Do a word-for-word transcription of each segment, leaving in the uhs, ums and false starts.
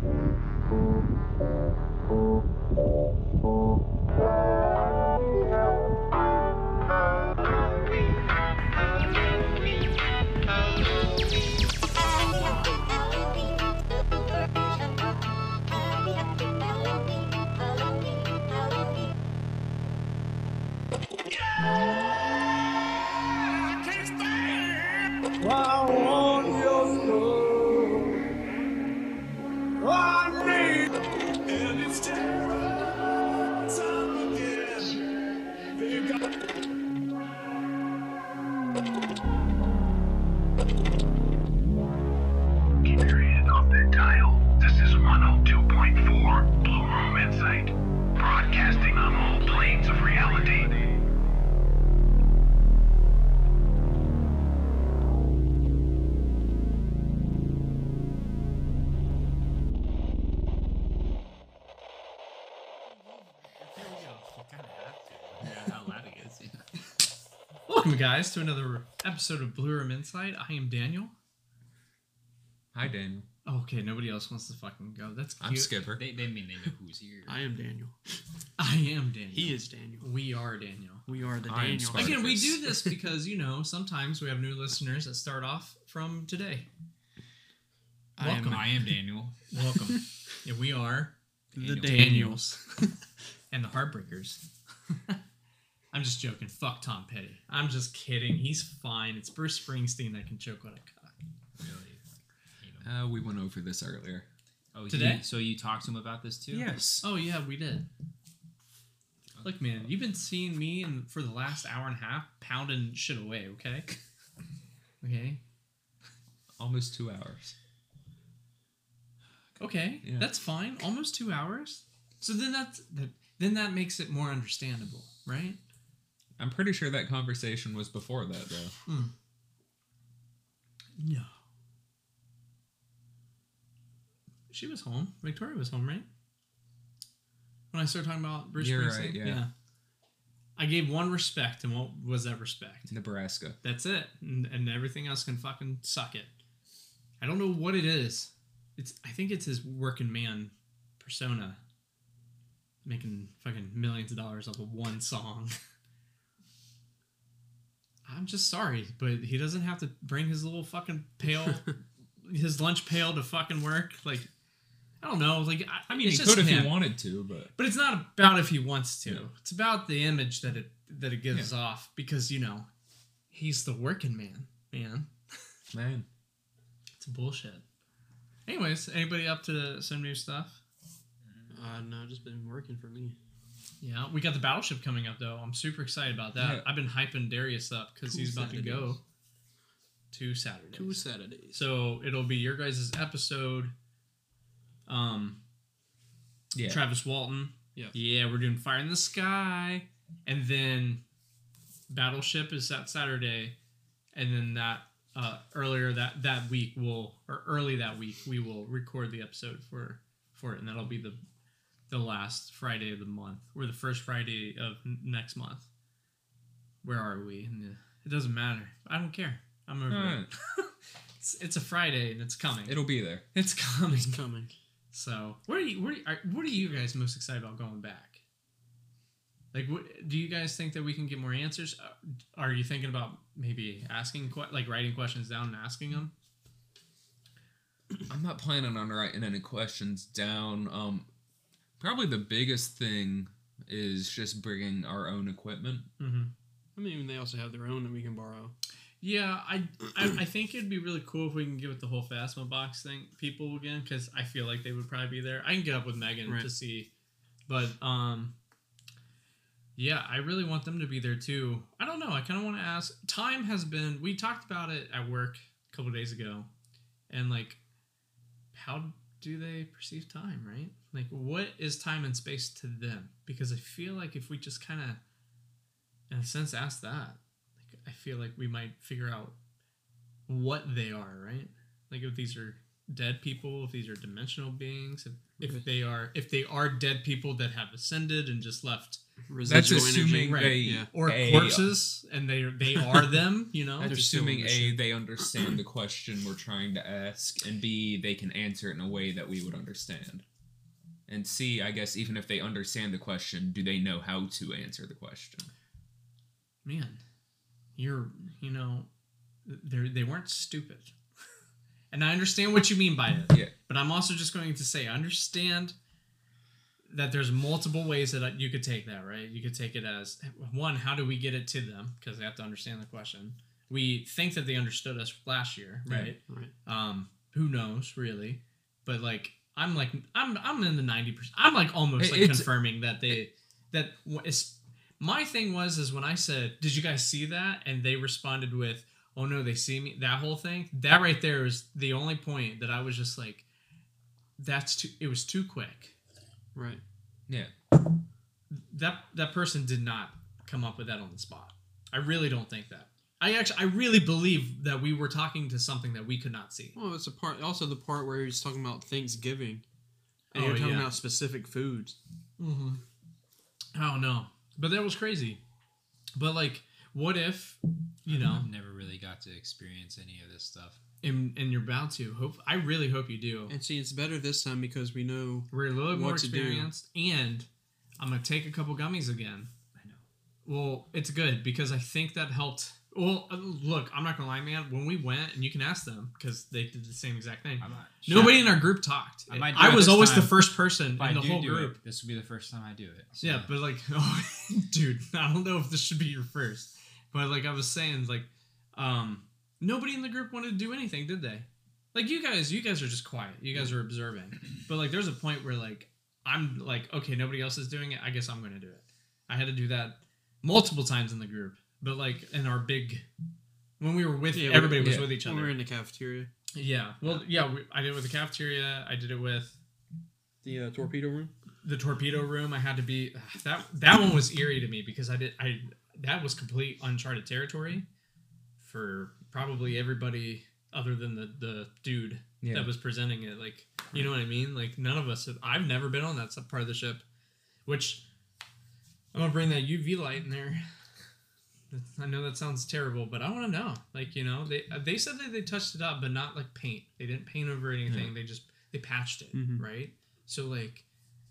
Welcome, guys, to another episode of Blue Room Insight. I am Daniel. Hi, Daniel. Okay, nobody else wants to fucking go. That's cute. I'm Skipper. They, they mean they know who's here. I am Daniel. I am Daniel. He is Daniel. We are Daniel. We are the I am Daniel. Spartacus. Again, we do this because, you know, sometimes we have new listeners that start off from today. I Welcome. am, I am Daniel. Welcome. Yeah, we are the Daniel. Daniels. and the Heartbreakers. I'm just joking. Fuck Tom Petty. I'm just kidding. He's fine. It's Bruce Springsteen that can choke on a cock. Really? Uh, we went over this earlier. Oh, Today? You, so you talked to him about this too? Yes. Oh, yeah, we did. Look, man, you've been seeing me and for the last hour and a half pounding shit away, okay? Okay? Almost two hours. Okay, Yeah. that's fine. Almost two hours. So then that's that. Then that makes it more understandable, right? I'm pretty sure that conversation was before that, though. Mm. No. She was home. Victoria was home, right? When I started talking about Bruce You're Springsteen, right, yeah. I gave one respect, and what was that respect? Nebraska. That's it, and, and everything else can fucking suck it. I don't know what it is. It's I think it's his working man persona, making fucking millions of dollars off of one song. I'm just sorry, but he doesn't have to bring his little fucking pail, his lunch pail to fucking work. Like, I don't know. Like, I, I mean, it's he just could if him. he wanted to, but... But it's not about if he wants to. Yeah. It's about the image that it that it gives off because, you know, he's the working man, man. Man. It's bullshit. Anyways, anybody up to some new stuff? Uh, no, just been working for me. Yeah, we got the Battleship coming up, though. I'm super excited about that. Yeah. I've been hyping Darius up because Two he's about Saturdays. to go to Saturdays. Two Saturdays. So it'll be your guys' episode. Um, Yeah. Travis Walton. Yeah. Yeah, we're doing Fire in the Sky. And then Battleship is that Saturday. And then that uh, earlier that, that week, we'll, or early that week, we will record the episode for, for it. And that'll be the the last Friday of the month. Or the first Friday of n- next month. Where are we? And, uh, it doesn't matter. I don't care. I'm over Alright. it. it's, it's a Friday and it's coming. It'll be there. It's coming. It's coming. So, what are you? What are, you, are, what are you guys most excited about going back? Like, what do you guys think that we can get more answers? Uh, Are you thinking about maybe asking, que- like, writing questions down and asking them? I'm not planning on writing any questions down. Um, probably the biggest thing is just bringing our own equipment. Mm-hmm. I mean, they also have their own that we can borrow. Yeah, I, I I think it'd be really cool if we can get with the whole Phasma box thing people again, because I feel like they would probably be there. I can get up with Megan Right. to see, but um, yeah, I really want them to be there too. I don't know. I kind of want to ask. Time has been. We talked about it at work a couple of days ago, and like, how do they perceive time? Right? Like, what is time and space to them? Because I feel like if we just kind of, in a sense, ask that. I feel like we might figure out what they are, right? Like if these are dead people, if these are dimensional beings, if, if Right. they are if they are dead people that have ascended and just left That's Residual assuming energy. Right, they yeah. or a, corpses, and they they are them. You know, That's They're still assuming in the A, ship. they understand the question we're trying to ask, and B, they can answer it in a way that we would understand. And C, I guess even if they understand the question, do they know how to answer the question? man, you're you know, they they weren't stupid, and I understand what you mean by it. Yeah. But I'm also just going to say, understand that there's multiple ways that you could take that, right? You could take it as, one, how do we get it to them? Because they have to understand the question. We think that they understood us last year, right? Right. Um, who knows, really? But like, I'm like, I'm I'm in the ninety percent. I'm like almost like It's- confirming that they that it's my thing was is when I said, "Did you guys see that?" and they responded with, "Oh no, they see me." That whole thing, that right there is the only point that I was just like, that's too. It was too quick. Right. Yeah. That that person did not come up with that on the spot. I really don't think that. I actually, I really believe that we were talking to something that we could not see. Well, it's a part. Also, the part where he's talking about Thanksgiving, and Oh, you're talking yeah. about specific foods. Mm-hmm. I don't know, but that was crazy. But like, what if, you know, I've never really got to experience any of this stuff. and and you're about to. Hope I really hope you do. And see, it's better this time because we know. We're a little bit more What to do. experienced, and I'm gonna take a couple gummies again. I know. Well, it's good because I think that helped. Well, uh, look, I'm not gonna lie, man. When we went, and you can ask them because they did the same exact thing. I'm not. Nobody in our group talked. I might do I it was this always time. the first person If I in the do whole do group. it, this will be the first time I do it. So. Yeah, but like, oh, dude, I don't know if this should be your first. But like I was saying, like, um, nobody in the group wanted to do anything, did they? Like you guys, you guys are just quiet. You guys are observing. But like, there's a point where like I'm like, okay, nobody else is doing it. I guess I'm gonna do it. I had to do that multiple times in the group. But like in our big, when we were with Yeah, everybody was yeah. with each When other. we're in the cafeteria, Yeah. Well, yeah. We, I did it with the cafeteria. I did it with the uh, torpedo room. the torpedo room. I had to be that that one was eerie to me because I did I that was complete uncharted territory for probably everybody other than the the dude Yeah. that was presenting it. Like, you know what I mean? Like none of us have, I've never been on that sub- part of the ship, which I'm gonna bring that U V light in there. I know that sounds terrible, but I want to know. Like, you know, they they said that they touched it up, but not like paint. They didn't paint over anything. Yeah. They just they patched it, Mhm. right? So like,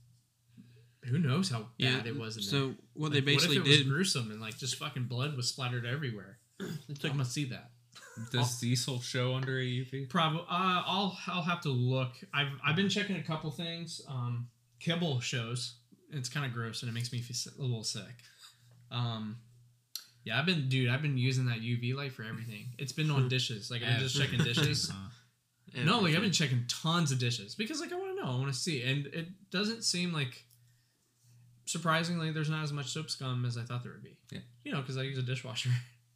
who knows how bad it was in there? So what Like, they basically what if it did, was gruesome and like just fucking blood was splattered everywhere? they took I'm gonna see that. Does Diesel show under a U V? Probably. Uh, I'll I'll have to look. I've I've been checking a couple things. Um, Kibble shows. It's kind of gross and it makes me feel si- a little sick. Um, yeah, I've been dude. I've been using that U V light for everything. It's been on dishes. Like I've been just checking dishes. Uh, No, like I've been checking tons of dishes because like I want to know. I want to see, and it doesn't seem like. Surprisingly, there's not as much soap scum as I thought there would be. Yeah. You know, because I use a dishwasher.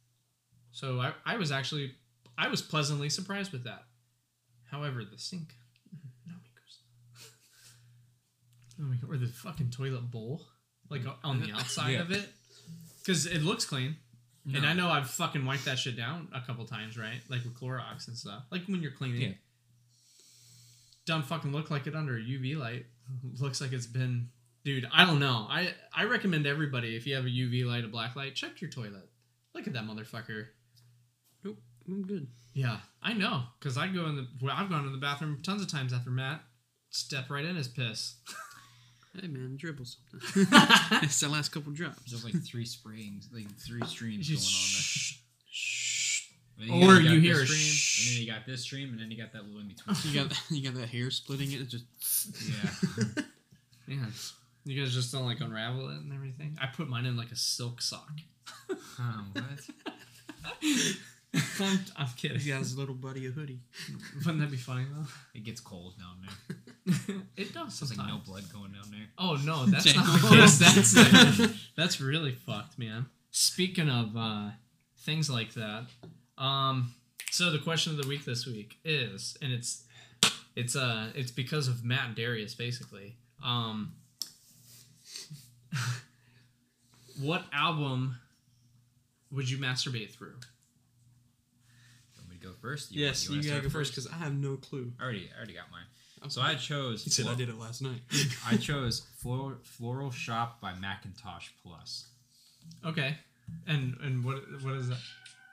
So I, I was actually, I was pleasantly surprised with that. However, the sink, no me or the fucking toilet bowl, like on the outside Yeah. of it, because it looks clean. No. And I know I've fucking wiped that shit down a couple times, right? Like with Clorox and stuff. Like when you're cleaning. Yeah. Don't fucking look like it under a U V light. Looks like it's been, dude. I don't know. I I recommend everybody if you have a U V light, a black light, check your toilet. Look at that motherfucker. Nope, I'm good. Yeah, I know, cause I go in the. Well, I've gone to the bathroom tons of times after Matt. Step right in his piss. Hey man, dribble something. It's the last couple drops. There's like three springs, like three streams You going on shh, shh. there. Or got you this hear a stream, shh. and then you got this stream, and then you got that little in between. You got you got that hair splitting it. It's just yeah. Man, you guys just don't like unravel it and everything. I put mine in like a silk sock. Oh, what? I'm, I'm kidding. he got his little buddy a hoodie. Wouldn't that be funny though? It gets cold down there. It does There's sometimes. like no blood going down there. Oh no, that's Jake. not the case. That's that's really fucked, man. Speaking of uh, things like that, um, so the question of the week this week is, and it's it's uh it's because of Matt and Darius basically. Um, what album would you masturbate through? You want me to go first? You Yes, want, you, wanna gotta go start first because I have no clue. I already, I already got mine. So I chose. He said I Flor- did it last night. I chose Floral, Floral Shop by Macintosh Plus. Okay. And and what what is that?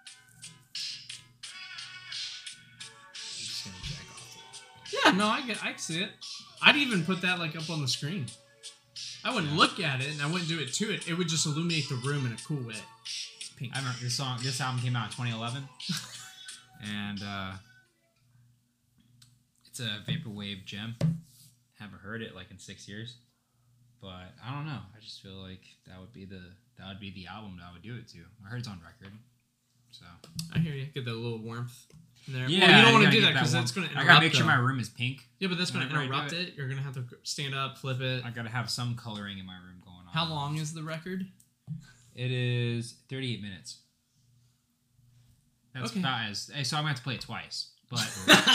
I'm just gonna jack off. Yeah, no, I get I can see it. I'd even put that like up on the screen. I wouldn't Yeah. look at it and I wouldn't do it to it. It would just illuminate the room in a cool way. Pink. I remember this song. This album came out in twenty eleven, and uh, it's a vaporwave gem. Haven't heard it like in six years, but I don't know. I just feel like that would be the that would be the album that I would do it to. I heard it's on record, so I hear you. Get that little warmth in there. yeah. well, you don't want to gotta do get that because one. that's going to I interrupt. gotta make sure though. my room is pink. Yeah, but that's going to whenever I do interrupt it. it. You're going to have to stand up, flip it. I gotta have some coloring in my room going on. How long is the record? It is thirty-eight minutes. That's Okay. about as. So I'm gonna have to play it twice, but.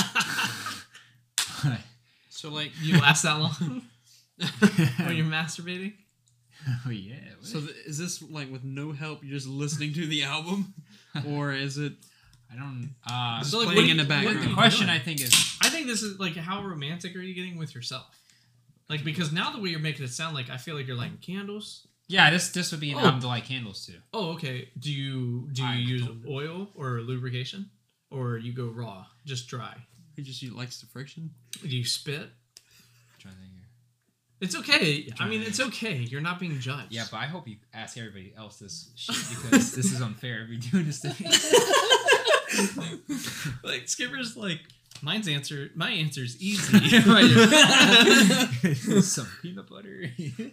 So like, You last that long when you're masturbating? Oh yeah. so th- is this like with no help? You're just listening to the album, or is it I don't. Uh, just So, like, playing what in do the you- what the do background? you- question doing? I think is I think this is like how romantic are you getting with yourself? Like because now the way you're making it sound like I feel like you're lighting candles. yeah. This this would be an Oh. album to light candles to. Oh, okay. Do you do you I use don't- oil or lubrication, or you go raw, just dry? He just he likes the friction. Do you spit? I'm trying to think here. It's okay. I trying mean, to it's okay. You're not being judged. Yeah, but I hope you ask everybody else this shit because this is unfair if you're doing this to me. like Skipper's like mine's answer. My answer's easy. Some peanut butter.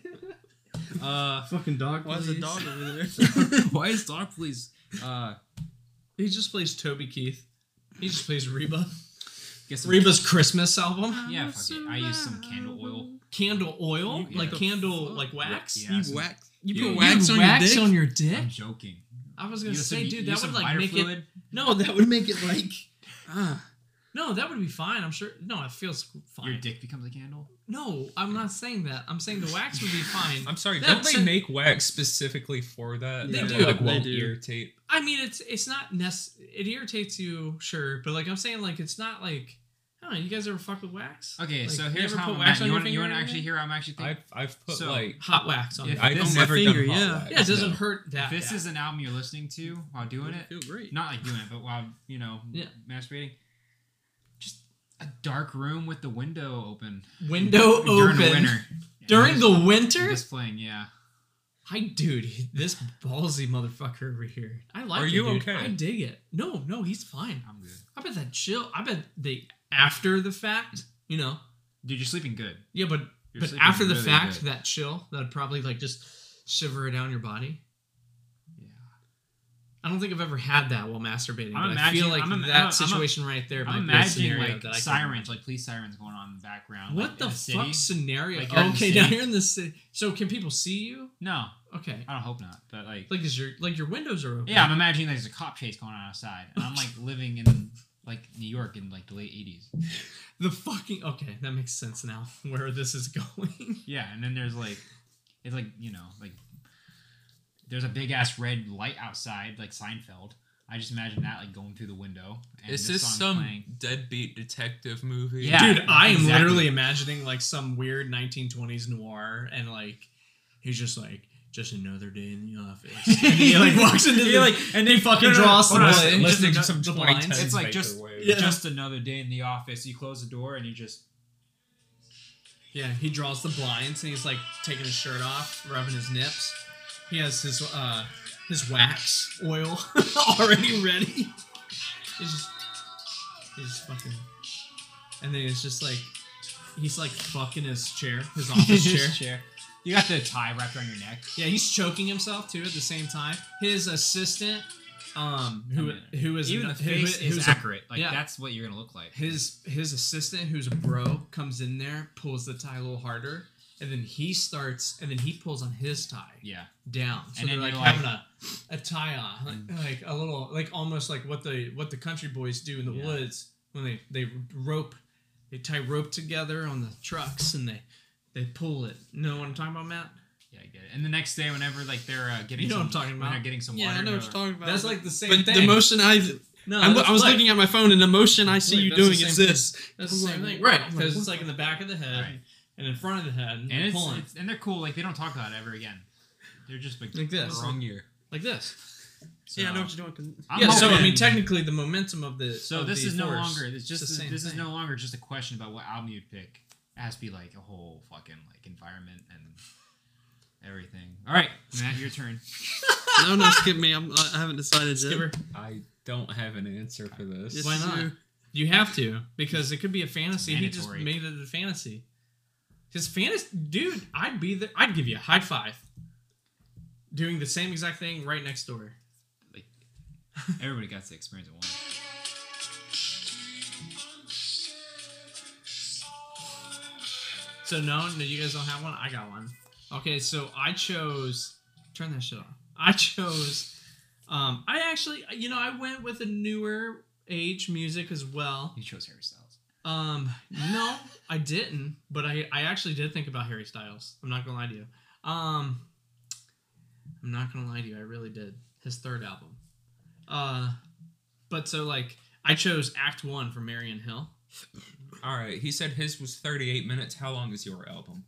uh, Fucking dog. Why is the dog over there? why is dog please? Uh, He just plays Toby Keith. He just plays Reba. get some Reba's Christmas album. Yeah, fuck it. I use some candle oil. Candle oil, You- like yeah. candle, Fuck. like wax. Yeah, you some- wax. You, You, put wax you on wax your dick. on your dick. I'm joking. I was gonna Use some- say, dude, use that some would like lighter make fluid. it. No, that would make it like. Ah, No, that would be fine. I'm sure. No, it feels fine. Your dick becomes a candle. No, I'm not saying that. I'm saying the wax would be fine. I'm sorry, That don't they sen- make wax specifically for that? They that do. Like, They won't do. irritate. I mean, it's it's not nec- It irritates you, sure, but like I'm saying, like it's not like. I don't know. You guys ever fuck with wax? Okay, Like, so you here's ever how put I'm wax at. on You your want you finger want or to actually anything? hear? I'm actually thinking. I've I've put So- like Hot wax on. If your I've this- never finger, done hot yeah. wax. Yeah, it doesn't no. hurt that. If this bad. is an album you're listening to while doing I it, feel great. not like doing it, but while you know, Yeah. masturbating, just a dark room with the window open window during open the winter. during And the just- winter. Just playing, yeah. Hi, dude. This ballsy motherfucker over here. I like Are it, you dude. okay? I dig it. No, no, he's fine. I'm good. I bet that chill. I bet they after the fact. You know. Dude, you're sleeping good. Yeah, but You're but sleeping after the really fact, good. that chill that'd probably like just shiver down your body. Yeah. I don't think I've ever had that while masturbating. I'm but I feel imagining- like I'm im- that I'm- I'm- situation right there I'm might be a imagining scenario like that I can sirens, imagine. like police sirens going on in the background. What like, the in fuck city. scenario? Like, you're in the okay, now city. you're in the city. So can people see you? No, Okay. I don't hope not. But like, Like is your like your windows are open? yeah, I'm imagining there's a cop chase going on outside, and I'm like living in like New York in like the late eighties. The fucking okay, that makes sense now. Where this is going. Yeah, and then there's like, it's like you know like, there's a big ass red light outside like Seinfeld. I just imagine that like going through the window. And Is this song's some playing. deadbeat detective movie? Yeah. Dude, I am exactly. literally imagining like some weird nineteen twenties noir, and like he's just like just another day in the office. And he like walks into He, the, like, and he fucking no, no, no, draws hold the on, blinds, listening to the- some the twenty blinds. tens It's like just vaporwave. Yeah. just another day in the office. You close the door and you just Yeah, he draws the blinds and he's like taking his shirt off, rubbing his nips. He has his uh his wax oil already ready. He's just he's just fucking, and then it's just like he's like fucking his chair, his office chair. chair. You got the tie wrapped around your neck. Yeah, he's choking himself too at the same time. His assistant, um, who I who is Even the who- face who's is a- accurate. Like yeah. that's what you're gonna look like. his his assistant, who's a bro, comes in there, pulls the tie a little harder, and then he starts, and then he pulls on his tie Yeah. down. So And they're then like you're like- having a, a tie on, like, like a little, like almost like what the what the country boys do in the Yeah. woods when they they rope, they tie rope together on the trucks and they they pull it. You know what I'm talking about, Matt? Yeah, I get it. And the next day, whenever like they're uh, getting, You know some, what I'm talking when about. they're getting some Yeah, water. I know what they're- you're talking about. That's like the same but thing. the motion I No, I'm, that's I was Blake. looking at my phone, and the motion I see Blake, you that's the doing same is thing. this. That's the I'm same like, thing, what? right? I'm like, Because what it's like in the back of the head Right. and in front of the head, And it's, pulling it's and they're cool. Like they don't talk about it ever again. They're just like, Like this. Wrong year. like this. So, Yeah, I know what you're doing. 'cause- I'm yeah. So I hoping- mean, technically, the momentum of the So of this the is no force, longer. It's just the a- same this is thing. no longer just a question about what album you'd pick. It has to be like a whole fucking like environment and everything. All right, Matt, your turn. No, no, skip me. I'm, I haven't decided yet. Skipper. I don't have an answer for this. Yes, Why you not? do. You have to because it could be a fantasy. He just Mandatory. made it a fantasy. His fantasy, dude. I'd be there. I'd give you a high five. Doing the same exact thing right next door. Everybody got to experience it once. So no, no, you guys don't have one. I got one. Okay, so I chose. Turn that shit off. I chose. Um, I actually, you know, I went with a newer age music as well. You chose Harry Styles. Um, no, I didn't, but I, I actually did think about Harry Styles. I'm not gonna lie to you. Um, I'm not gonna lie to you. I really did. His third album. Uh, but so like I chose Act One from Marion Hill. All right. He said his was thirty-eight minutes. How long is your album?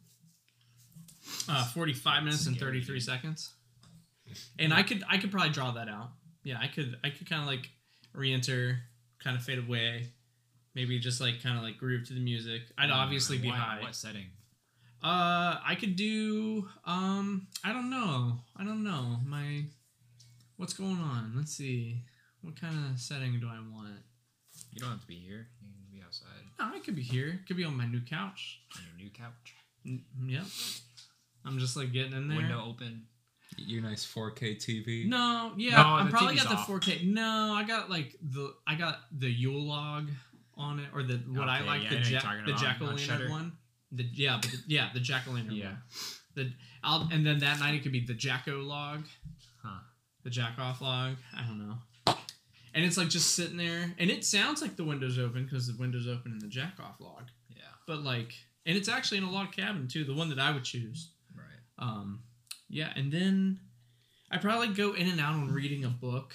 Uh, forty-five minutes and Scary, thirty-three dude. seconds. And I could I could probably draw that out. Yeah, I could I could kind of like re-enter, kind of fade away, maybe just like kind of like groove to the music. I'd obviously be what, high. What setting? Uh, I could do um I don't know. I don't know. My what's going on? Let's see. What kind of setting do I want? You don't have to be here. You can be outside No, I could be here. Could be on my new couch. on your new couch. N- Yep. I'm just like getting in there. Window open. Your nice four K T V. No, yeah, No, I'm the probably T V's got the off. four K. No, I got like the I got the Yule log on it, or the what I Okay, like yeah, I the know you're jack talking the about jack o' on lantern Shudder. one. The yeah, but the, yeah, the jack o' lantern Yeah. one. The I'll and then that night it could be the Jacko log, Huh. the jack off log. I don't know. And it's like just sitting there, and it sounds like the window's open because the window's open in the jack off log. Yeah. But like, and it's actually in a log cabin too, the one that I would choose. Right. Um, yeah, and then I probably go in and out on reading a book.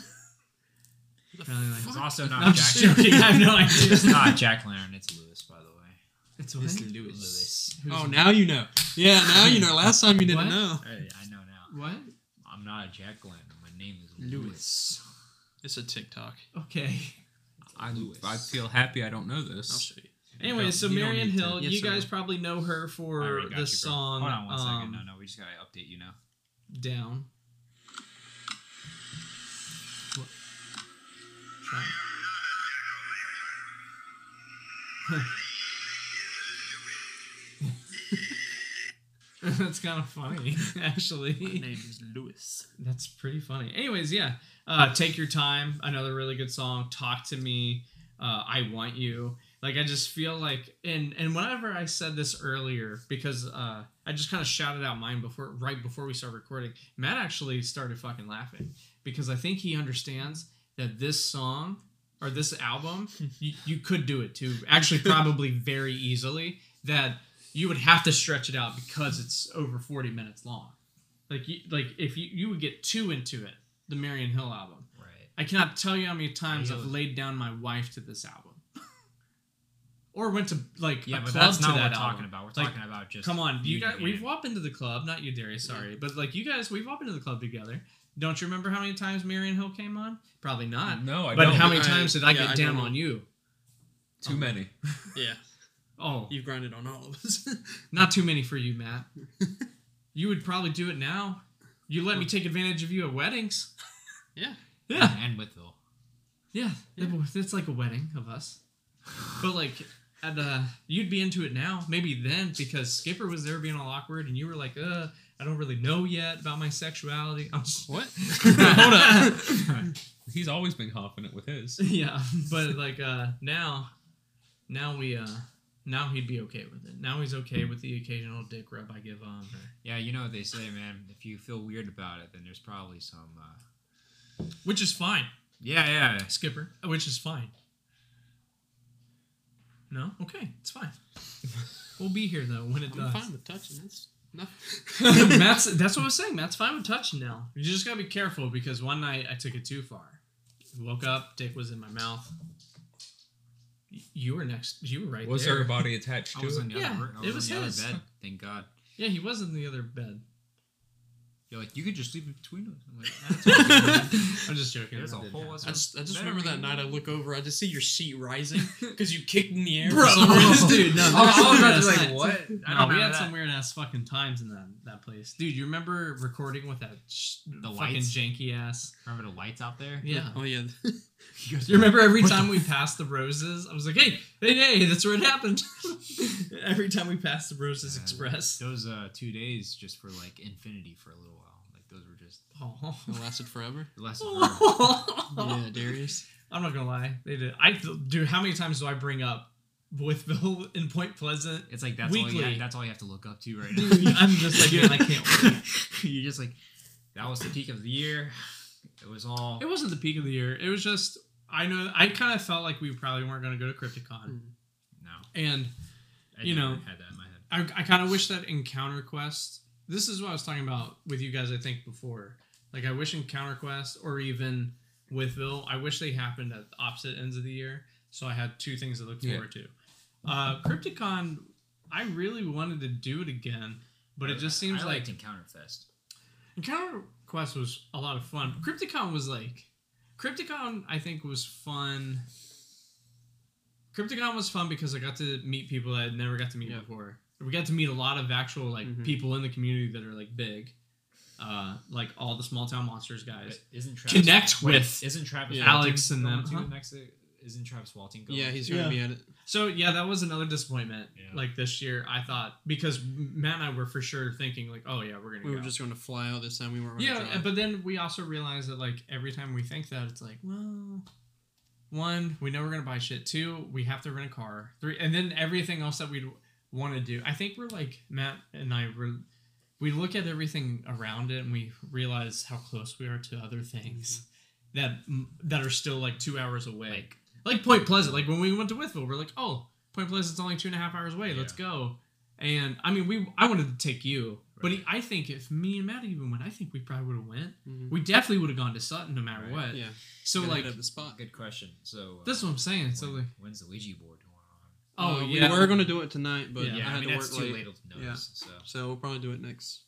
Probably like- It's also No, not I'm Jack. just joking. I have no idea. It's not Jack Lantern. It's Lewis, by the way. It's what? It's Who's- Lewis. Oh, now you know. Yeah, now you know. Last time you didn't What? know. I, I know now. What? I'm not a Jack Lantern. My name is Lewis. Lewis. It's a TikTok. Okay. I, Lewis. I feel happy I don't know I'll this. show you. Anyway, don't- so you don't Marion need to. Hill, Yes, you sir. guys probably know her I for already got the you, bro. song. Hold on one second. um, No, no, we just gotta update you now. Down. What? Try. That's kind of funny, actually. My name is Lewis. That's pretty funny. Anyways, yeah. Uh, Take Your Time, another really good song. Talk to Me. Uh, I Want You. Like, I just feel like, and and whenever I said this earlier, because uh, I just kind of shouted out mine before, right before we started recording, Matt actually started fucking laughing because I think he understands that this song or this album, you, you could do it too. Actually, probably very easily. That you would have to stretch it out because it's over forty minutes long. Like, you, like if you you would get too into it, the Marion Hill album. Right. I cannot tell you how many times Yeah, I've you- laid down my wife to this album, or went to like Yeah, a but club that's to not what that we're album. talking about. We're Like, talking about just. Come on, you guys. doing We've it. walked into the club, not you, Darius. Sorry, but like you guys, we've walked into the club together. Don't you remember how many times Marion Hill came on? Probably not. No, I but don't. how many I- times did I yeah, get I down don't know. on you? Too many. Yeah, Oh, you've grinded on all of us. not too many for you, Matt. You would probably do it now. You let me take advantage of you at weddings. Yeah. Yeah. And Whitville. Yeah. Yeah. It's like a wedding of us. But like, at, uh, you'd be into it now. Maybe then, because Skipper was there being all awkward, and you were like, uh, I don't really know yet about my sexuality. I'm just, What? hold up. He's always been confident with his. Yeah, but like uh, now, now we uh, now he'd be okay with it. Now he's okay with the occasional dick rub I give on her. Yeah, you know what they say, man. If you feel weird about it, then there's probably some. Uh... Which is fine, Yeah, yeah. Skipper. Which is fine. No? Okay, it's fine. We'll be here, though, when it I'm does. fine with touching. That's nothing. Matt's, that's what I was saying. Matt's fine with touching now. You just gotta be careful, because one night I took it too far. Woke up, dick was in my mouth. Y- You were next. You were right Was there. there a body attached I to was it? in the Yeah, other, I it was was in the his. other bed. Thank God. Yeah, he was in the other bed. You're like, you could just sleep in between us. I'm like, that's all good, man. I'm just joking. There's a That did whole happen. other- I just, I just Better remember that be- night I look over, I just see your sheet rising because you kicked in the air. Bro, for some reason. dude, no. I there's was some about to weird be ass like, nights. what? I No, don't we remember had that. some weird ass fucking times in that that place, dude. You remember recording with that sh- The fucking lights? janky ass? Remember the lights out there? Yeah. Oh yeah. You guys You remember every What the time we passed the roses, I was like, "Hey, hey, hey, that's where it happened." Every time we passed the Roses Uh, Express. Those uh, two days just for like infinity for a little while. Like those were just Oh. It lasted forever. less. Yeah, Darius. I'm not gonna lie, they did. I dude, how many times do I bring up Withville in Point Pleasant? It's like that's all Weekly. you have, that's all you have to look up to right now. Dude, I'm just like, man, I can't wait. You're just like, that was the peak of the year. It was all. It wasn't the peak of the year. It was just I know I kind of felt like we probably weren't gonna go to Crypticon, No, and I You never know, had that in my head. I, I kind of wish that Encounter Quest. This is what I was talking about with you guys. I think before, like I wish Encounter Quest or even Withville, I wish they happened at the opposite ends of the year, so I had two things to look Yeah. forward to. Uh, Crypticon, I really wanted to do it again, but it just seems I like liked Encounter Fest. Encounter Quest was a lot of fun. Crypticon was like, Crypticon I think was fun. Crypticon was fun because I got to meet people that I never got to meet Yeah. before. We got to meet a lot of actual like Mhm. people in the community that are like big, uh, like all the small town monsters guys. But isn't Travis, Connect wait, with isn't Travis Yeah. Alex Walton and going them, to huh? next? Isn't Travis Walton going? Yeah, he's Yeah. gonna be at it. So yeah, that was another disappointment. Yeah. Like this year, I thought because Matt and I were for sure thinking like, oh yeah, we're gonna We go. were just going to fly out this time. We weren't. Gonna Yeah, drive. but then we also realized that like every time we think that, it's like, well, one, we know we're gonna buy shit. Two, we have to rent a car. Three, and then everything else that we'd want to do. I think we're like Matt and I were. We look at everything around it and we realize how close we are to other things that that are still like two hours away. Like, Like Point Pleasant. Like when we went to Withville, we're like, oh, Point Pleasant's only two and a half hours away. Let's go. And I mean, we I wanted to take you, but Right. I think if me and Matt even went, I think we probably would have went. Mhm. We definitely would have gone to Sutton no matter Right. what. yeah. So Gotta like, hit up the spot. good question. So uh, that's what I'm saying. So when- like, when's the Ouija board going oh Uh, yeah, we were going to do it tonight, but Yeah. on? Yeah, I I, had mean to that's work too late, late to Yeah. notice. So so we'll probably do it next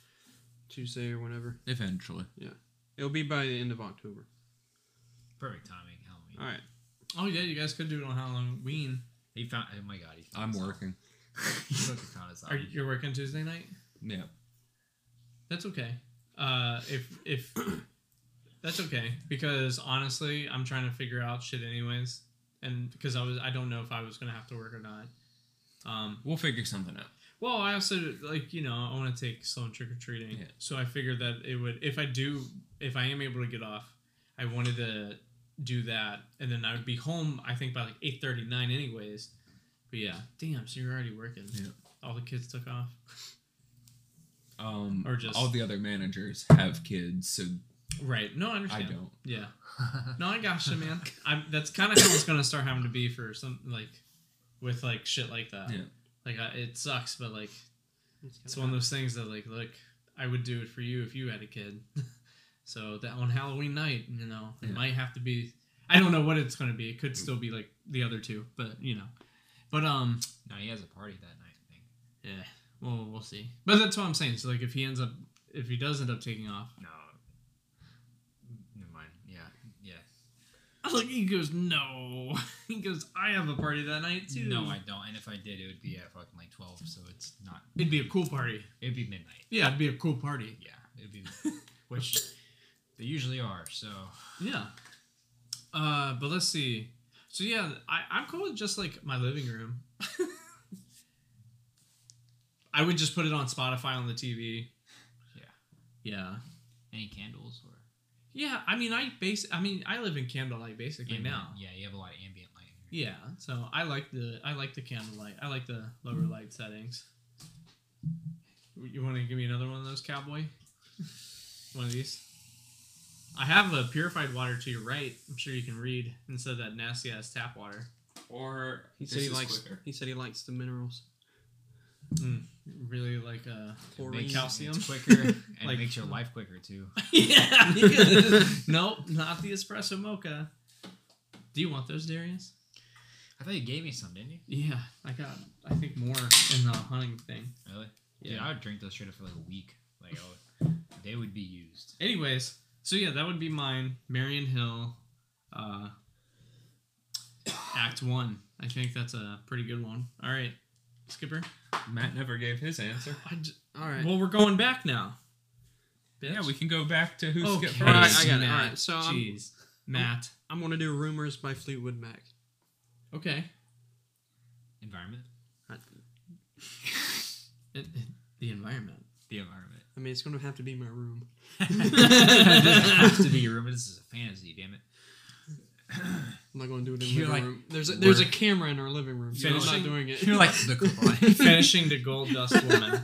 Tuesday or whenever. Eventually. It'll be by the end of October. perfect timing. Halloween. All right. oh yeah, you guys could do it on Halloween. He found. Oh my god. He found I'm us out. working. He fucking found us out. Are you, you're working Tuesday night? Yeah. That's okay. Uh, if if that's okay because honestly, I'm trying to figure out shit anyways, and because I was I don't know if I was gonna have to work or not. Um, We'll figure something out. well, I also like you know I want to take Sloan trick or treating, Yeah. so I figured that it would if I do if I am able to get off, I wanted to do that, and then I would be home I think by like eight thirty nine anyways. But yeah, damn, so you're already working. Yeah. All the kids took off. Um, Or just- all the other managers have kids, so Right. No, I I understand. don't. Yeah. No, I gotcha, man. I'm, that's kind of how it's gonna start having to be for some like, with like shit like that. Yeah. Like I, it sucks, but like it's one of those things that like, look, I would do it for you if you had a kid. So that on Halloween night, you know, it Yeah. might have to be. I don't know what it's gonna be. It could still be like the other two, but you know, but um, No, he has a party that night. I think. yeah. Well, we'll see. But that's what I'm saying. So like, if he ends up, if he does end up taking off, No. Never mind. Yeah. Yeah. I was like, he goes, no. He goes, I have a party that night too. No, I don't. And if I did, it would be at fucking like twelve. So it's not. It'd be a cool party. It'd be midnight. Yeah, it'd be a cool party. Yeah. It'd be. Which they usually are. So. Yeah. Uh, but let's see. So yeah, I, I'm cool with just like my living room. I would just put it on Spotify on the T V. Yeah. Yeah. Any candles or. Yeah, I mean, I base. I mean, I live in candlelight basically ambient- now. Yeah, you have a lot of ambient light here. Yeah, so I like the I like the candlelight. I like the lower light settings. You want to give me another one of those, cowboy? One of these. I have a purified water to your right. I'm sure you can read instead of that nasty ass tap water. Or He said he likes. He said he likes the minerals. Mm, really like uh, Or Makes- calcium. It's quicker and Like- it makes your life quicker too. yeah. Nope, not the espresso mocha. Do you want those, Darius? I thought you gave me some, didn't you? Yeah, I got. I think more in the hunting thing. Really? Yeah. Dude, I would drink those straight up for like a week. Like, oh, they would be used. Anyways, so yeah, that would be mine. Marion Hill, uh, Act One. I think that's a pretty good one. All right, Skipper. Matt never gave his answer. I j- All right. well, we're going back now. Bitch. Yeah, we can go back to who Okay. skipped All right, first. I got it. Matt. All right, so I'm- Jeez, Matt. I'm gonna do "Rumors" by Fleetwood Mac. Okay. Environment? It, it, the environment. The environment. I mean, it's gonna have to be my room. It doesn't have to be your room. This is a fantasy, damn it. I'm not gonna do it in the You're living like, room. There's a, there's a we're- camera in our living room. So I'm not Finishing- doing it. You're like the Kaplan. Finishing the Gold Dust Woman.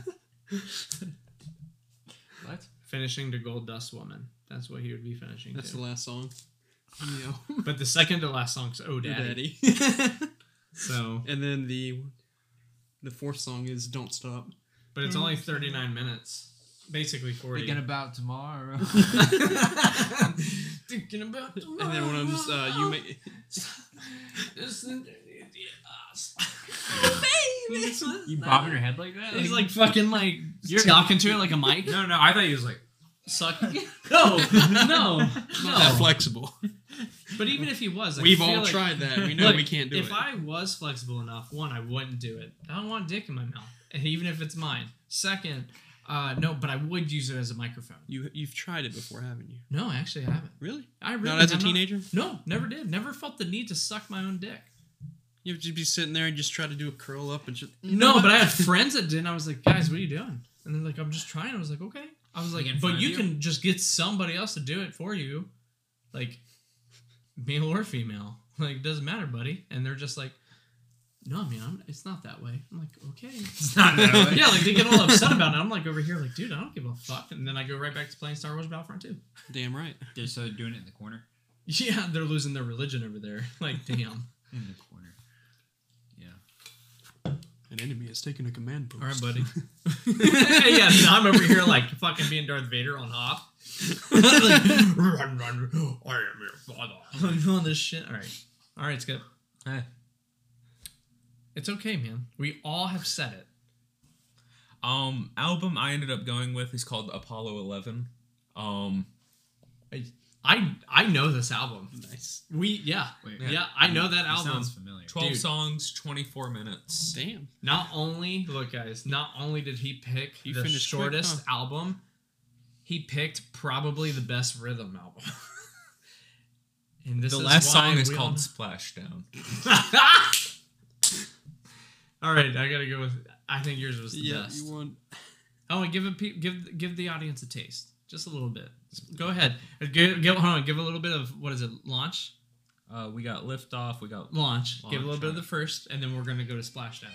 What? Finishing the Gold Dust Woman. That's what he would be finishing. That's to. the last song. Yeah. But the second to last song's "Oh Daddy." Daddy. So, And then the the fourth song is "Don't Stop." but it's only thirty-nine minutes. Basically forty. Thinking about tomorrow. Thinking about And then one of them's uh, "You Make." You bobbing your head like that? He's like fucking like you're talking to it like a mic. no, no. I thought he was like, Suck. No, no, Not that no. flexible. But even if he was, I We've feel all like, tried that. We know Look, we can't do if it. I was flexible enough, one, I wouldn't do it. I don't want dick in my mouth, and even if it's mine. Second, uh, no, but I would use it as a microphone. You you've tried it before, haven't you? No, actually, I haven't. Really? I really Not as a have teenager? No, never did. Never felt the need to suck my own dick. You would just be sitting there and just try to do a curl up and just. No, but I had friends that did, and I was like, guys, what are you doing? And they're like, I'm just trying. I was like, okay. I was like, Like in front but of you you? can just get somebody else to do it for you. Like, male or female. Like, doesn't matter, buddy. And they're just like, no, I mean, I'm, it's not that way. I'm like, okay. it's not that way. Yeah, like, they get all upset about it. I'm like, over here, like, dude, I don't give a fuck. And then I go right back to playing Star Wars Battlefront two. Damn right. They're so doing it in the corner. Yeah, they're losing their religion over there. Like, damn. In the corner. Yeah. An enemy has taken a command post. All right, buddy. Yeah, and I'm over here like fucking being Darth Vader on Hoth. Like, run, run, I am your father. I'm doing this shit. All right, all right, Skip. Eh. It's okay, man. We all have said it. Um, album I ended up going with is called Apollo eleven. Um, I I know this album. Nice. We yeah Wait, yeah, I know that It album. sounds familiar. twelve Dude. songs, twenty-four minutes. Damn. Not only look, guys. Not only did he pick He the finished quick, shortest huh? album, he picked probably the best rhythm album. And this The is last why song is we all called know- Splashdown. All right, I gotta go with. I think yours was the Yeah, best. you won. Oh, and give a pe- give give the audience a taste, just a little bit. Go ahead. Give, give hold on. Give a little bit of what is it? Launch, Uh, we got Liftoff. We got launch. Give a little Launch, bit of the right. first, and then we're gonna go to splashdown.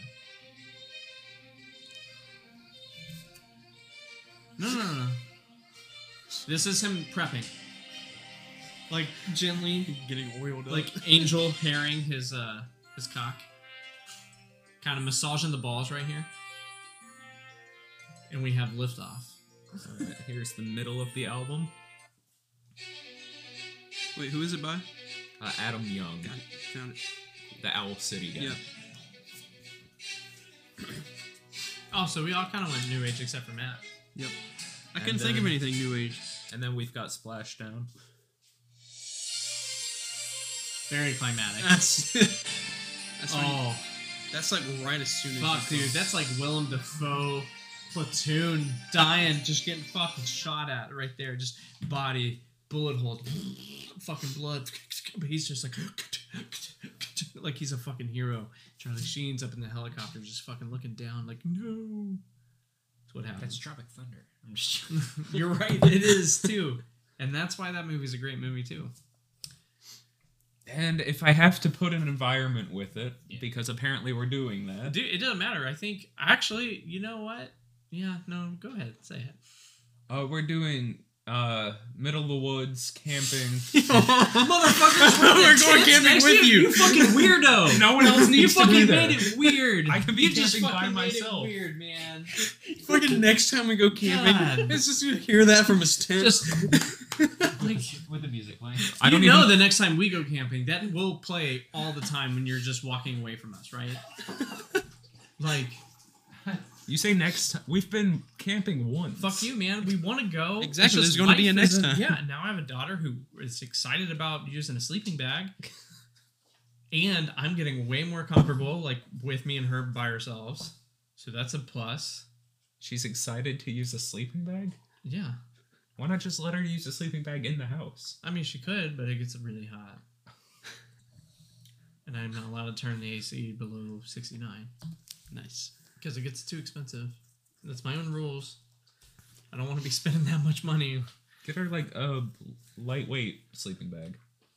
No, no, no, no. This is him prepping, like gently, Getting oiled up. like angel herring his uh his cock, kind of massaging the balls right here, and we have liftoff. Alright, here's the middle of the album. Wait, who is it by? Uh, Adam Young, Got it. Found it. the Owl City guy. Yeah. Oh, so we all kind of went new age except for Matt. Yep. I And couldn't think of then- anything new age. And then we've got Splashdown. Very climatic. That's. that's, when- Oh, that's like right as soon as. fuck, you dude. That's like Willem Dafoe, Platoon, dying, just getting fucking shot at right there. Just body, bullet hole, fucking blood. But he's just like, like he's a fucking hero. Charlie Sheen's up in the helicopter, just fucking looking down, like, no. That's what That's happens. Tropic Thunder. I'm just. You're right, it is too. And that's why that movie's a great movie too. And if I have to put an environment with it, Yeah. because apparently we're doing that. Dude, it doesn't matter. I think actually, you know what? Yeah, no, go ahead, say it. Uh, we're doing uh, middle of the woods, camping. Motherfuckers, We're going camping next with to you. You fucking weirdo. No one else You needs to be fucking there. made it weird. I can be you just camping by fucking made myself. it weird, man. Fucking next time we go camping, God. let's just hear that from his tent. Just Like with the music playing. I you don't know even. the next time we go camping, that will play all the time when you're just walking away from us, right? Like, You say next time. We've been camping once. fuck you, man. We want to go. Exactly, It's there's just gonna be life a next is time. Yeah, now I have a daughter who is excited about using a sleeping bag. And I'm getting way more comfortable, like, with me and her by ourselves. So that's a plus. She's excited to use a sleeping bag? Yeah. Why not just let her use a sleeping bag in the house? I mean, she could, but it gets really hot. And I'm not allowed to turn the A C below sixty-nine. Nice. Because it gets too expensive. That's my own rules. I don't want to be spending that much money. Get her like a lightweight sleeping bag.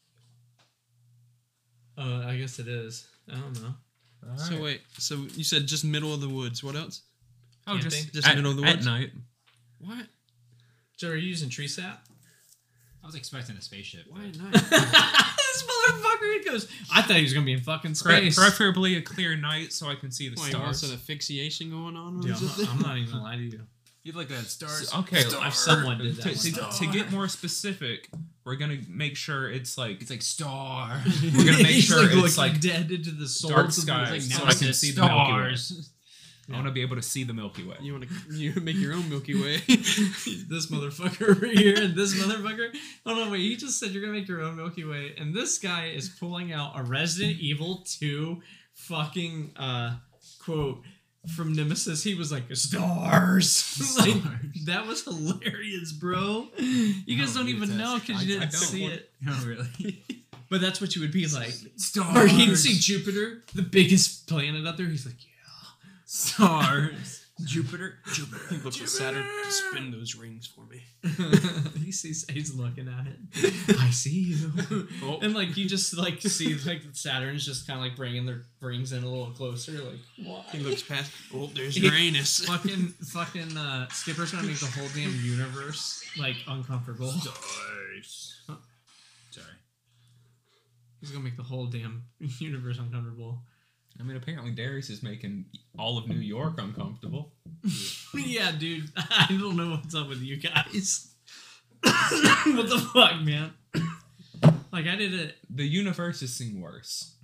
Uh, I guess it is. I don't know. All So right. wait, so you said just middle of the woods. What else? Oh, camping? just, Just at, middle of the at woods? night. What? So are you using tree sap? I was expecting a spaceship. Why but- not? This motherfucker, he goes, I thought he was going to be in fucking Pre- space. preferably a clear night so I can see the Why, you want stars. some asphyxiation going on? or Dude, I'm, something? not, I'm not even going to lie to you. You'd like that stars. So- okay, If someone did that to, one to, time. to get more specific, we're gonna make sure it's like It's like star. We're gonna make He's sure like, it's looking like dead into the soul. dark of the- skies, Like so I Nemesis can see the Milky Way. stars. I want to be able to see the Milky Way. You want to you make your own Milky Way? This motherfucker over here and this motherfucker. Oh no, wait, you just said you're gonna make your own Milky Way, and this guy is pulling out a Resident Evil two fucking uh quote from Nemesis. He was like, stars. Like, that was hilarious, bro. You guys No, don't dude, even it's know a- because I- you I didn't don't see want- it. No, really. But that's what you would be like. Stars. Or he'd see Jupiter, the biggest planet out there. He's like, Stars. Jupiter. Jupiter. Look at Saturn. Spin those rings for me. he sees, he's looking at it. I see you. Oh. And like you just like see like Saturn's just kind of like bringing their rings in a little closer. Like what? He looks past. Oh, there's He- Uranus. fucking fucking uh, Skipper's gonna make the whole damn universe like uncomfortable. Stars. Sorry. He's gonna make the whole damn universe uncomfortable. I mean, apparently Darius is making all of New York uncomfortable. Yeah, dude. I don't know what's up with you guys. What the fuck, man? Like I did it. The universe has seen worse.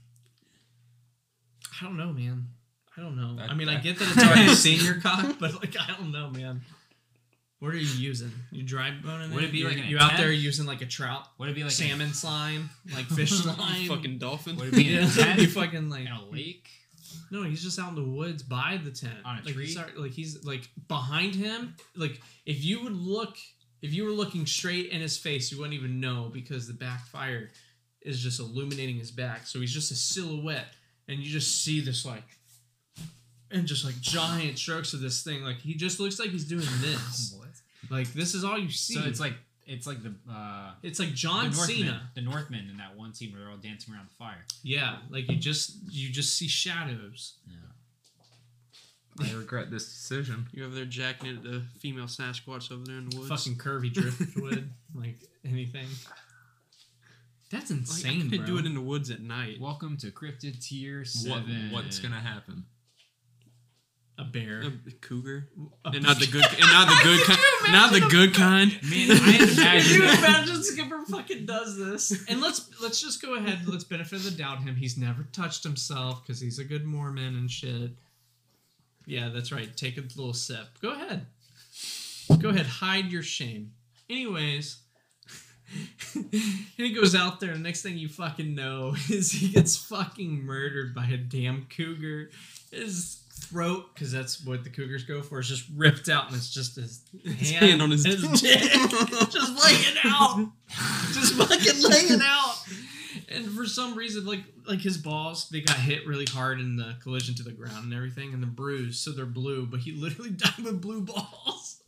I don't know, man. I don't know. That- I mean, I that- get that it's already seen your cock, but like, I don't know, man. What are you using? You dry boning Would it? it be you like an you out antenna? there using like a trout, Would it be like salmon slime, like fish slime? Fucking dolphin. Would it be Yeah, an tent? you fucking like in a lake? no. He's just out in the woods by the tent On a like, tree? He's, start- like he's like behind him. Like if you would look, if you were looking straight in his face, you wouldn't even know because the backfire is just illuminating his back. So he's just a silhouette, and you just see this like. And just like giant strokes of this thing, like he just looks like he's doing this. What? Like this is all you see. So it's like it's like the uh it's like John the Northmen, Cena. the Northmen in that one scene where they're all dancing around the fire. Yeah, like you just you just see shadows. Yeah. I regret this decision. You over there jacking it at the female Sasquatch over there in the woods. Fucking curvy driftwood, like anything. That's like, insane, I could bro. do it in the woods at night. Welcome to Cryptid Tier What, Seven. what's gonna happen? a bear. A cougar, A- and not the good, and not the good kind, not the good kind. Man, I Can imagine you that. imagine Skipper fucking does this? And let's let's just go ahead. Let's benefit of the doubt him. He's never touched himself because he's a good Mormon and shit. Yeah, that's right. Take a little sip. Go ahead. Go ahead. Hide your shame. Anyways, and he goes out there, and the next thing you fucking know is he gets fucking murdered by a damn cougar. His throat, because that's what the cougars go for, is just ripped out, and it's just his hand, hand on his dick, just laying out, just fucking laying out. And for some reason, like like his balls, they got hit really hard in the collision to the ground and everything, and they're bruised, so they're blue. But he literally died with blue balls.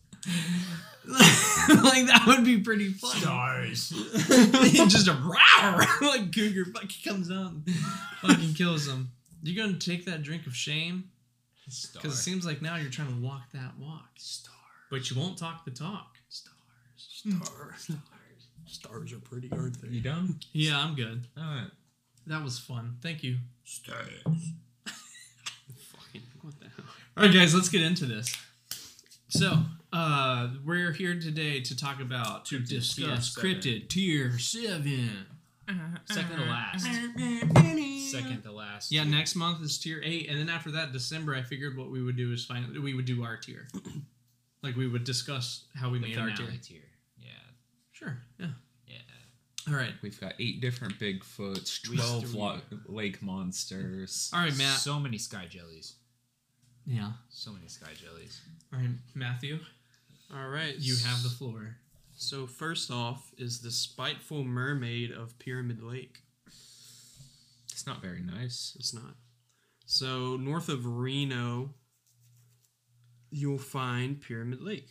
Like that would be pretty fun. Stars. Just a row, like cougar fucking comes out, and fucking kills him. You gonna take that drink of shame? Because it seems like now you're trying to walk that walk. Stars. But you won't talk the talk. Stars. Stars. Stars are pretty, aren't they? You done? Yeah, I'm good. All right. That was fun. Thank you. Stars. Fucking what the hell? All right, guys, let's get into this. So, uh, we're here today to talk about, to Cryptid discuss Tier seven. Cryptid Tier seven. Second to last. Second to last. Yeah, next month is Tier eight, and then after that, December, I figured what we would do is find, we would do our tier. Like, we would discuss how we The made our finale tier. tier. Yeah. Sure, yeah. Yeah. All right. We've got eight different Bigfoots, We twelve still- lo- lake monsters. All right, Matt. So many sky jellies. Yeah. So many sky jellies. All right, Matthew, All right. you have the floor. So first off is the spiteful mermaid of Pyramid Lake. It's not very nice. It's not. So north of Reno, you'll find Pyramid Lake.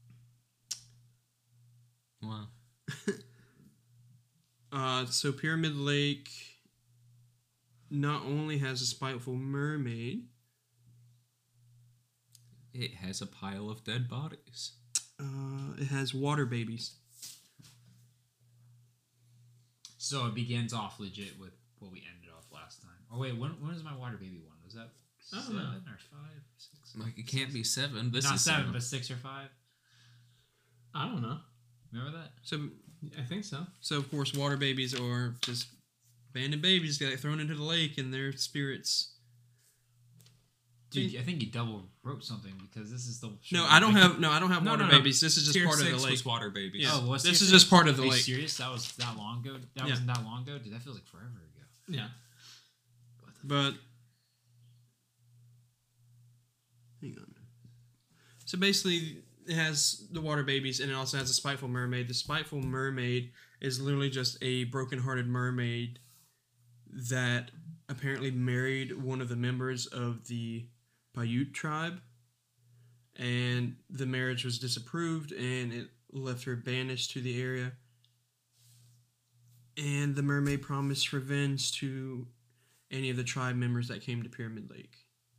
Wow. Uh, so Pyramid Lake not only has a spiteful mermaid, It has a pile of dead bodies. uh, it has water babies. So it begins off legit with what we ended off last time. Oh wait, when when was my water baby one? Was that I don't seven know. or five? Six? Like, it can't be seven. This Not is seven, seven. but six or five. I don't know. Remember that? So, I think so. so of course, water babies are just abandoned babies get thrown into the lake, and their spirits. Dude, I think you double wrote something because this is the No, I don't have. No, I don't have No, water no, no. babies. This is just Tier part of six the lake. was water babies. Yeah. Oh, what's this tier is six? just part of the Are you lake. serious? That was that long ago? That Yeah. wasn't that long ago? Dude, that feels like forever ago. Yeah. But hang on. So basically, it has the water babies, and it also has a spiteful mermaid. The spiteful mermaid is literally just a broken-hearted mermaid that apparently married one of the members of the Paiute tribe, and the marriage was disapproved, and it left her banished to the area. And the mermaid promised revenge to any of the tribe members that came to Pyramid Lake.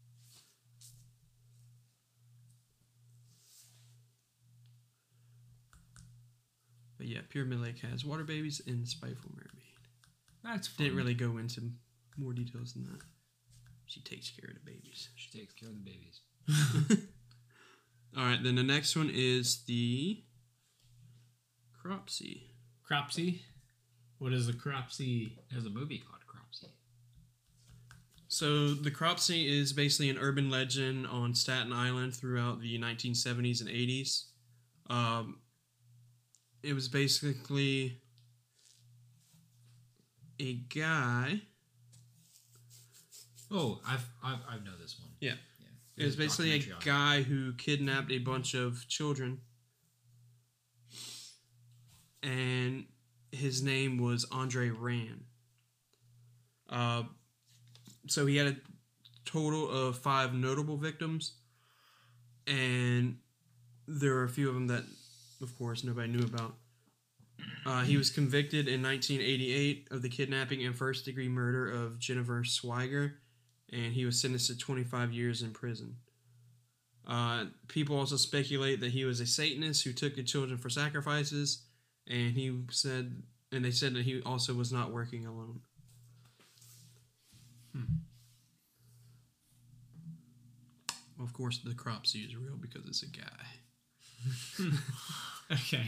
But yeah, Pyramid Lake has water babies and spiteful mermaid. That's fun. Didn't really go into more details than that. She takes care of the babies. She takes care of the babies. All right, then the next one is the Cropsey. Cropsey. What is a Cropsey? There's a movie called Cropsey. So the Cropsey is basically an urban legend on Staten Island throughout the nineteen seventies and eighties. Um, it was basically a guy. Oh, I've I've I know this one. Yeah. Yeah. It was There's basically a documentary on it. guy who kidnapped a bunch of children. And his name was Andre Rand. Uh, so he had a total of five notable victims. And there were a few of them that, of course, nobody knew about. Uh, he was convicted in nineteen eighty-eight of the kidnapping and first degree murder of Jennifer Swiger, and he was sentenced to twenty-five years in prison. Uh, people also speculate that he was a Satanist who took the children for sacrifices, and he said, and they said that he also was not working alone. Hmm. Well, of course, the Cropsey is real because it's a guy. Okay.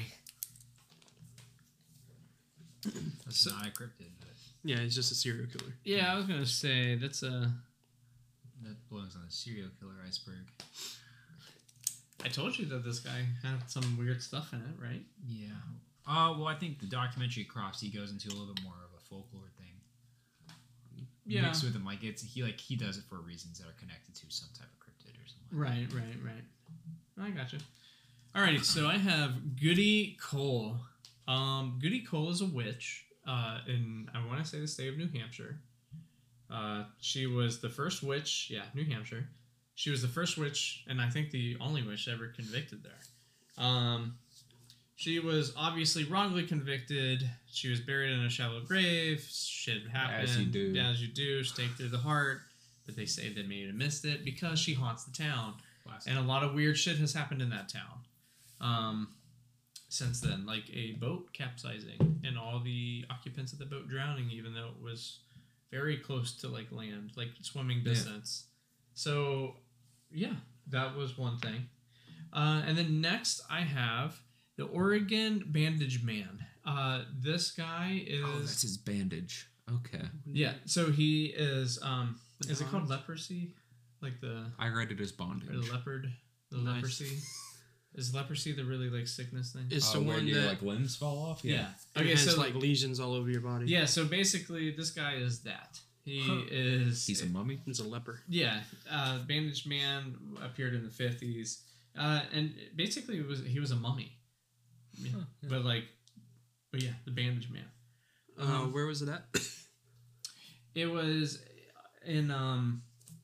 That's So- not a cryptid, but Yeah, he's just a serial killer. Yeah, I was gonna say that's a. that belongs on the serial killer iceberg. I told you that this guy had some weird stuff in it, right? Yeah. Uh, well, I think the documentary Cropsey goes into a little bit more of a folklore thing. Yeah. Mixed with him, like it's he like he does it for reasons that are connected to some type of cryptid or something. Right, right, right. I gotcha. Alrighty, so I have Goody Cole. Um, Goody Cole is a witch uh, in, I want to say, the state of New Hampshire. Uh, she was the first witch, yeah, New Hampshire. She was the first witch, and I think the only witch ever convicted there. Um, she was obviously wrongly convicted. She was buried in a shallow grave. Shit happened. As you do. As you do, stake through the heart. But they say they may have missed it because she haunts the town. Classic. And a lot of weird shit has happened in that town. Um, since then, like a boat capsizing and all the occupants of the boat drowning, even though it was very close to like land, like swimming distance. Yeah. So, yeah, that was one thing. Uh, and then next I have the Oregon Bandage Man. Uh, this guy is. Oh, that's his bandage. Okay. Yeah. So he is. Um, is it called leprosy? Like the. I read it as bondage. Or the leopard. The Nice. leprosy. Is leprosy the really like sickness thing? It's Oh, the where one your that like limbs fall off. Yeah. okay, Okay. has So like lesions all over your body. yeah. So basically, this guy is that. He Huh. is. He's a mummy. It's a leper. Yeah. Uh, Bandage Man appeared in the fifties, uh, and basically it was he was a mummy. Yeah. Huh, yeah. But like, but yeah, the Bandage Man. Uh, Um, where was it at? It was in um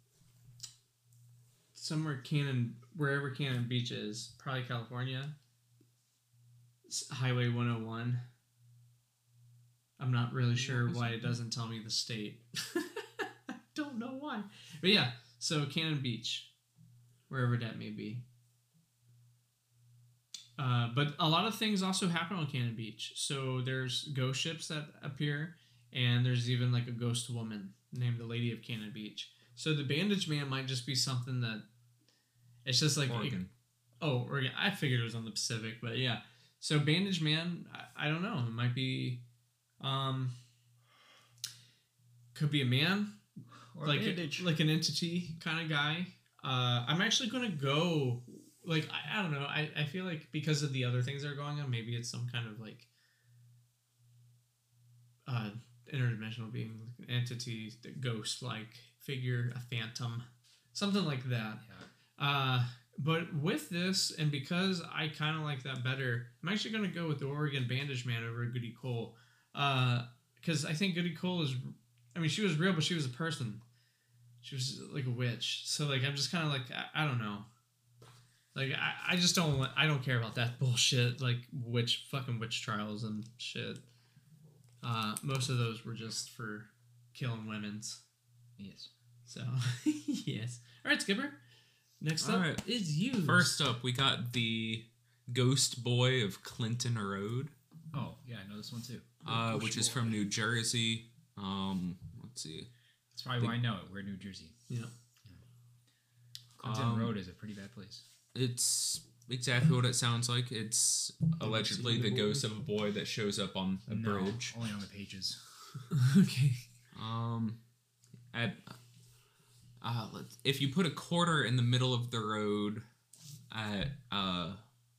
somewhere Cannon, wherever Cannon Beach is, probably California. It's Highway one oh one. I'm not really sure why it doesn't tell me the state. I don't know why. But yeah, so Cannon Beach, wherever that may be. Uh, but a lot of things also happen on Cannon Beach. So there's ghost ships that appear, and there's even like a ghost woman named the Lady of Cannon Beach. So the Bandage Man might just be something that it's just like Oregon. oh, Oregon. I figured it was on the Pacific, but yeah. So Bandage Man, I, I don't know. It might be, um, could be a man, Or like bandage. like an entity kind of guy. Uh, I'm actually gonna go. Like I, I don't know. I, I feel like because of the other things that are going on, maybe it's some kind of like uh interdimensional being, like an entity, ghost like figure, a phantom, something like that. Yeah. Uh, but with this, and because I kind of like that better, I'm actually gonna go with the Oregon Bandage Man over Goody Cole. Uh, because I think Goody Cole is, I mean, she was real, but she was a person. She was like a witch. So like, I'm just kind of like, I, I don't know. Like I, I just don't want, I don't care about that bullshit, like witch fucking witch trials and shit. Uh, most of those were just for killing women's. Yes. So yes. All right, Skipper. Next All up right. is you. First up, we got the Ghost Boy of Clinton Road, Oh, yeah, I know this one too. uh, Ghost which is Boy. from New Jersey. Um, let's see. That's probably why I know it. We're New Jersey. Yeah. Clinton Um, Road is a pretty bad place. It's exactly what it sounds like. It's allegedly seen the the ghost of a boy that shows up on a No, bridge. only on the pages. Okay. Um, at uh, let's, if you put a quarter in the middle of the road at uh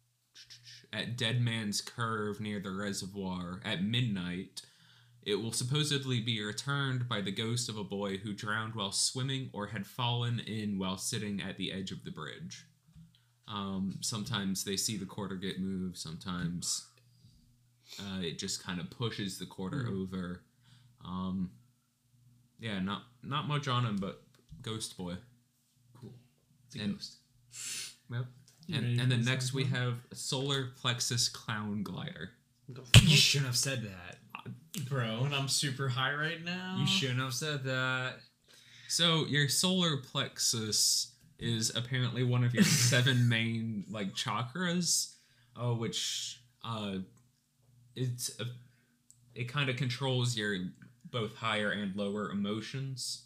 at Dead Man's Curve near the reservoir at midnight, it will supposedly be returned by the ghost of a boy who drowned while swimming or had fallen in while sitting at the edge of the bridge. Um, sometimes they see the quarter get moved. Sometimes uh, it just kind of pushes the quarter Mhm. over. Um, yeah, not not much on him, but Ghost Boy. Cool. It's a And- ghost. Yep. You ready And, for and then this next we one? have Solar Plexus Clown Glider. You shouldn't have said that. Bro, and I'm super high right now. You shouldn't have said that. So your solar plexus is apparently one of your seven main like chakras, uh, which uh, it's a, it kind of controls your both higher and lower emotions.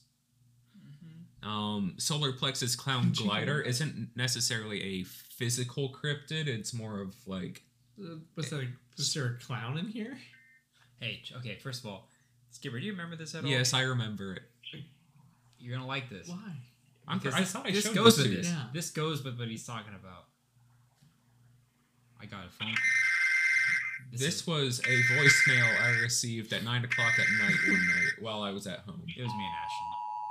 Um, solar plexus clown Did you glider know? isn't necessarily a physical cryptid. It's more of like Uh, Was that a, was there a clown in here? Hey, ch- okay, first of all, Skipper, do you remember this at all? yes, I remember it. You're gonna like this. Why? I'm, Because I this, thought I this showed goes this with to you. this. Yeah. This goes with what he's talking about. I got a phone. This is- was a voicemail I received at nine o'clock at night one night while I was at home. It was me and Ashton.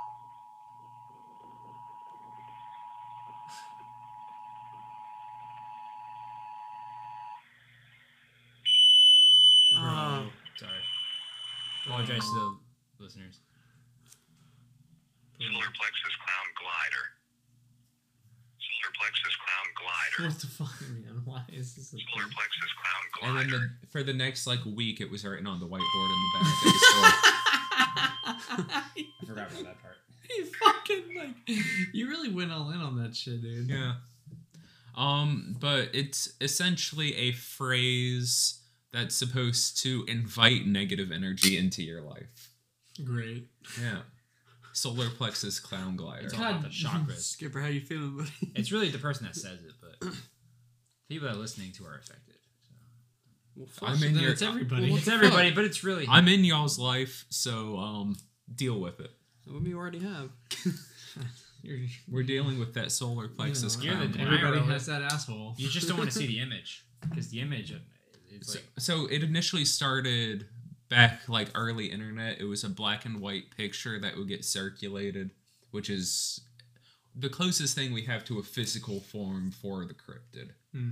Uh, Sorry. Apologize to the listeners. Solar plexus clown glider. Solar plexus clown glider. What the fuck, man? Why is this a Solar thing? plexus clown And then glider. the, for the next like week, it was written on the whiteboard in the back of the store. I forgot about that part. You fucking like, you really went all in on that shit, dude. Yeah. Um, but it's essentially a phrase that's supposed to invite negative energy into your life. Great. Yeah. Solar plexus clown glider. It's all about the chakras. Skipper, how you feeling, buddy? It's really the person that says it, but people that are listening to are affected. So. Well, I'm So in then your it's everybody. Well, It's everybody, but it's really. I'm in y'all's life, so um deal with it. What we already have. You're, We're dealing with that solar plexus you know, You're clown the glider. everybody denier. has that asshole. You just don't want to see the image because the image uh, is So, like so it initially started back like early internet. It was a black and white picture that would get circulated, which is the closest thing we have to a physical form for the cryptid. Hmm.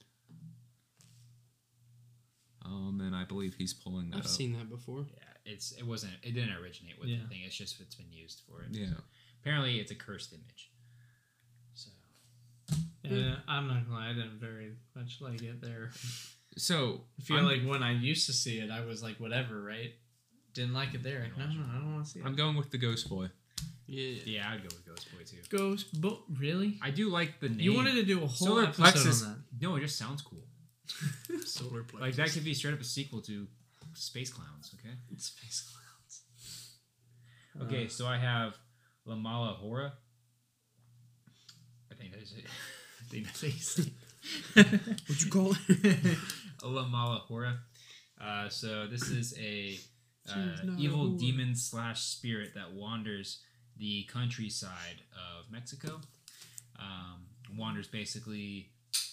Um, and I believe he's pulling that I've up. seen that before. yeah. It's it wasn't it didn't originate with Yeah. the thing. It's just it's been used for it. Yeah. Apparently, it's a cursed image. So Yeah, I'm not gonna lie, I didn't very much like it there. So I feel I'm, like when I used to see it, I was like, whatever, right? Didn't like it there. No, no, I don't want to see it. I'm going with the Ghost Boy. Yeah. yeah, I'd go with Ghost Boy too. Ghost, but really? I do like the name. You wanted to do a whole Solar episode Plexus. on No, it just sounds cool. that. Solar plexus. Like that could be straight up a sequel to Space Clowns. Okay. Space clowns. Okay, Uh, so I have La Mala Hora. I think that is it. I think that's how you say it. What'd you call it? La Mala Hora. Uh, so this is a uh, She's not a evil whore. demon slash spirit that wanders the countryside of Mexico. Um, wanders basically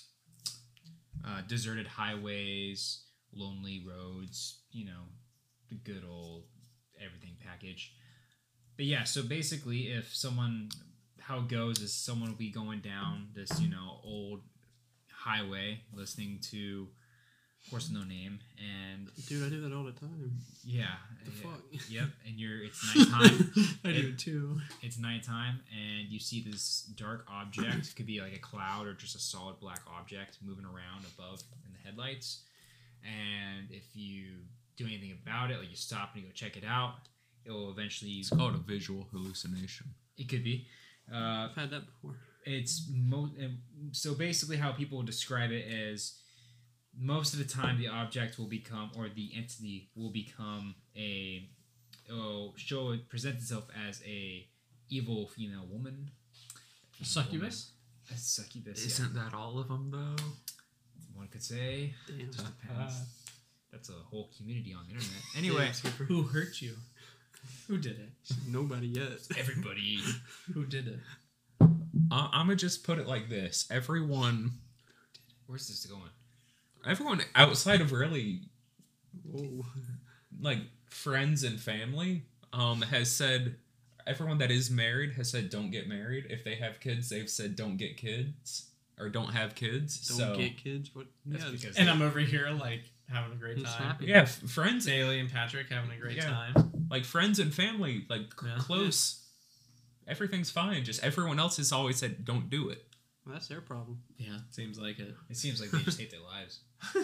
uh, deserted highways, lonely roads, you know, the good old everything package. But yeah, so basically, if someone, how it goes is someone will be going down this, you know, old highway, listening to Horse No Name, and Dude, I do that all the time. yeah, The yeah, fuck? yep, and you're it's nighttime. I do too. It's nighttime, and you see this dark object. Could be like a cloud or just a solid black object moving around above in the headlights. And if you do anything about it, like you stop and you go check it out, it will eventually. It's called a visual hallucination. It could be. Uh, I've had that before. it's mo- uh, so basically how people describe it is most of the time the object will become or the entity will become a oh show it present itself as a evil female woman. Succubus? A succubus. Isn't that all of them though? Yeah. One could say. Damn. Just depends. Uh, That's a whole community on the internet. Anyway, Damn, Skipper. Who hurt you? Who did it? Nobody yet. everybody. Who did it? Uh, I'm gonna just put it like this: everyone, Where's this going? everyone outside of really Whoa. like friends and family, um, has said. Everyone that is married has said don't get married. If they have kids, they've said don't get kids or don't have kids. Don't so get kids. What? That's Yeah, because And I'm over here like having a great He's time. happy. yeah, f- friends, Daly and Patrick having a great Yeah. time. like friends and family, like c- Yeah. close. Everything's fine. Just everyone else has always said don't do it. well, that's their problem. Yeah, seems like it. It seems like they just hate their lives.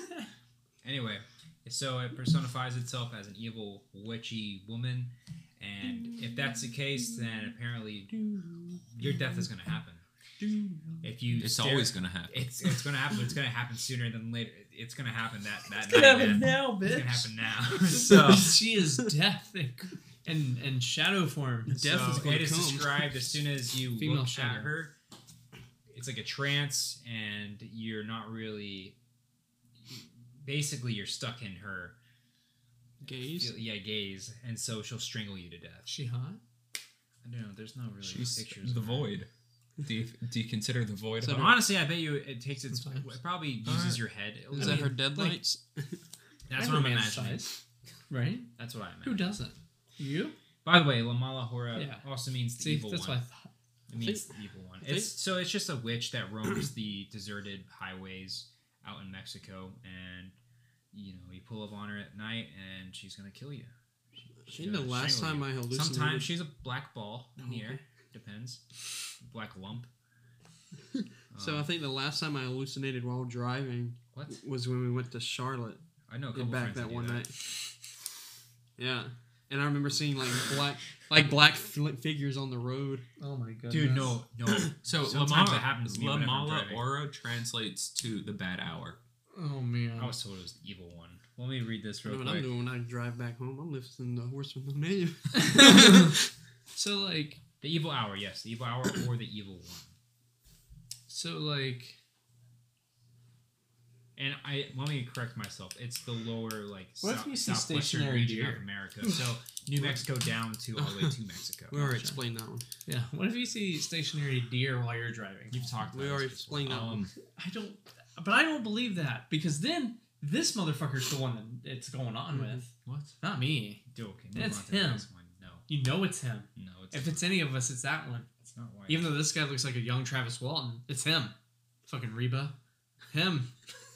Anyway, so it personifies itself as an evil, witchy woman, and if that's the case, then apparently your death is going to happen. If you It's stare- always gonna happen. It's it's going to happen. It's going to happen sooner than later. It's going to happen that that It's night, gonna happen man. now, It's bitch. going to happen now. so she is death and, and, and shadow form. Death so is gonna it is come. described as soon as you Female look shadow. at her. It's like a trance, and you're not really. Basically, you're stuck in her Gays. yeah gaze, and so she'll strangle you to death. She hot? I don't know. There's no really She's pictures. the of her. void. Do you, do you consider the void? So hot? Honestly, I bet you it takes its. Sometimes. It probably uses Alright. your head. Is I that mean, her deadlights? That's what I'm Every man's imagining. size, right? That's what I imagine. Who doesn't? You? By the way, La Mala Hora Yeah. also means the See, evil that's one. what I thought. It means the evil one. think- It's so it's just a witch that roams the deserted highways out in Mexico, and you know you pull up on her at night, and she's gonna kill you. I think the gonna last strangle time you. I hallucinated. Sometimes she's a black ball in the Okay. air. Depends. Black lump. So Um, I think the last time I hallucinated while driving what? was when we went to Charlotte I know a couple and back friends that do one that. night. Yeah. and I remember seeing like black, like black fl- figures on the road. Oh my god, Dude, no, no. So Sometimes Lamala, that happens to me whenever I'm Lamala driving. Aura translates to the bad hour. Oh man. I was told it was the evil one. Let me read this You real know what I'm quick. doing when I drive back home? I'm listening to Horse with No Name. So like, The evil hour, yes, the evil hour or the evil one. so like, And I let me correct myself. It's the lower, like What if south, you see southwestern stationary region deer? of America. So New Mexico down to all the way to Mexico. We already Gotcha. explained that one. yeah. What if you see stationary deer while you're driving? You've talked about We already this before. explained that one. Um, I don't, but I don't believe that because then this motherfucker's the one that it's going on Mhm. with, what? not me. Okay, move It's on to the him. next one. No, You know it's him. no, it's If it's any of us, it's that one. it's not white. Even though this guy looks like a young Travis Walton, it's him. Fucking Reba, him.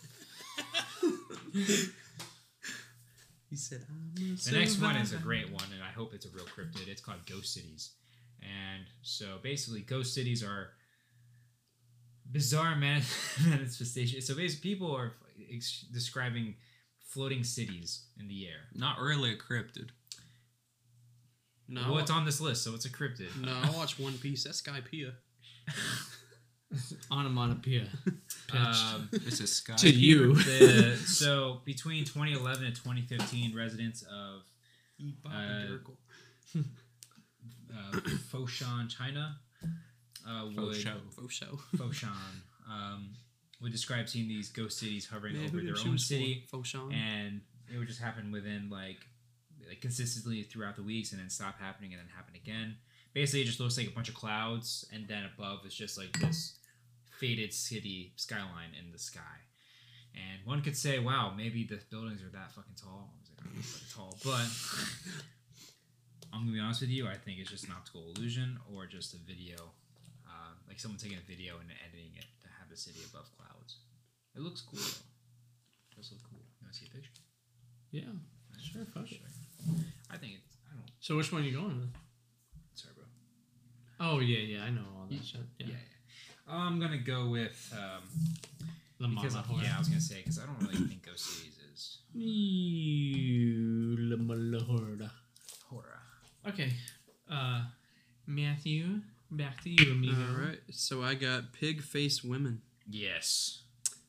He said, I'm a The next one is a survivor. great one, and I hope it's a real cryptid. It's called Ghost Cities. And so basically, ghost cities are bizarre man- manifestations. So basically, people are ex- describing floating cities in the air. Not really a cryptid. No, Well, it's on this list, so it's a cryptid. no, I watch One Piece. That's Skypea. Onomatopoeia. Um, It's a sky. To you. the, so between twenty eleven and twenty fifteen, residents of Eat Bob Uh, and Urkel. uh, Foshan, China, uh, would Faux show. Faux show. Foshan um, would describe seeing these ghost cities hovering Man, over who their did she own was for? city, Faux show. and it would just happen within like like consistently throughout the weeks, and then stop happening, and then happen again. Basically, it just looks like a bunch of clouds, and then above is just like this faded city skyline in the sky. And one could say, "Wow, maybe the buildings are that fucking tall." I was like, "I'm not that tall," but I'm gonna be honest with you. I think it's just an optical illusion or just a video, uh, like someone taking a video and editing it to have the city above clouds. It looks cool though. It does look cool. You want to see a picture? Yeah. Sure, fuck it. I think it's. I don't. So which one are you going with? Sorry, bro. Oh yeah, yeah, I know all that Yeah. shit. Yeah. Yeah. yeah. I'm gonna go with um, The because Mama Horror. yeah, I was gonna say because I don't really think Ghost Cities is You La Mala Horror. horror. Okay. Uh, Matthew, back to you, amigo. All right. So I got pig faced women. Yes.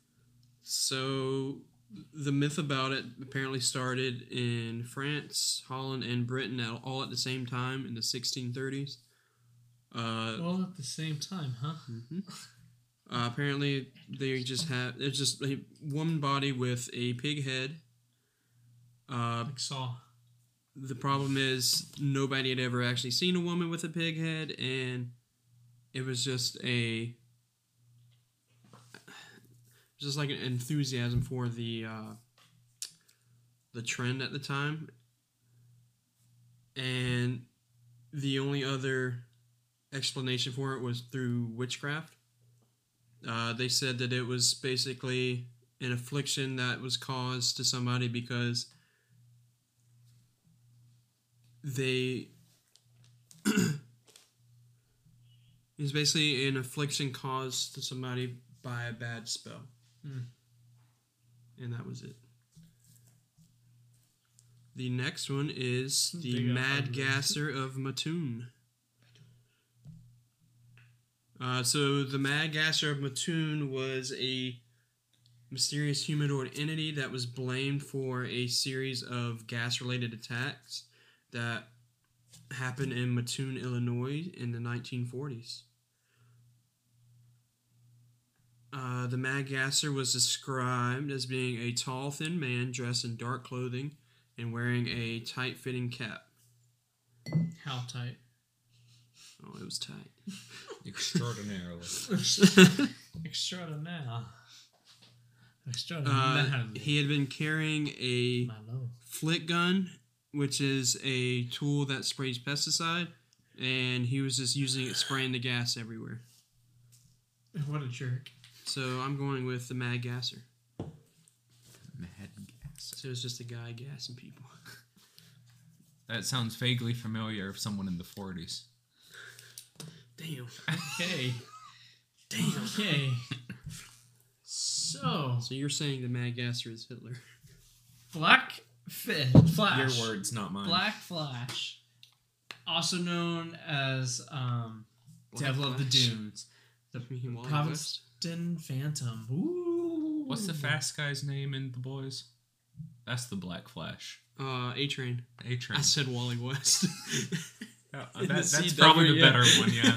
So the myth about it apparently started in France, Holland, and Britain at- all at the same time in the sixteen thirties. Uh, All at the same time, huh? mhm. uh, apparently, they just have it's just a woman body with a pig head. Uh, Like Saw. the problem is nobody had ever actually seen a woman with a pig head, and it was just a just like an enthusiasm for the uh, the trend at the time, and the only other explanation for it was through witchcraft. Uh, they said that it was basically an affliction that was caused to somebody because they it was basically an affliction caused to somebody by a bad spell. Hmm. And that was it. The next one is the Big ass Mad argument. Gasser of Mattoon. Uh, so the Mad Gasser of Mattoon was a mysterious humanoid entity that was blamed for a series of gas-related attacks that happened in Mattoon, Illinois in the nineteen forties. Uh, the Mad Gasser was described as being a tall, thin man dressed in dark clothing and wearing a tight-fitting cap. How tight? Oh, it was tight. Extraordinarily. Extraordinaire. Uh, Extraordinaire. he had been carrying a My love. flick gun, which is a tool that sprays pesticide, and he was just using it, spraying the gas everywhere. What a jerk. So I'm going with the Mad Gasser. Mad gas. So it's just a guy gassing people. That sounds vaguely familiar of someone in the forties. Damn. Okay. Damn. Okay. So, So you're saying the Mad Gasser is Hitler? Black Fi- Flash. Your words, not mine. Black Flash, also known as um, Black Devil of the Flash. Dunes, the You mean Wally West? Provincetown Phantom. Ooh. What's the fast guy's name in The Boys? That's the Black Flash. Uh, A Train. A Train. I said Wally West. that, in the that's C W, probably the yeah. better one, yeah.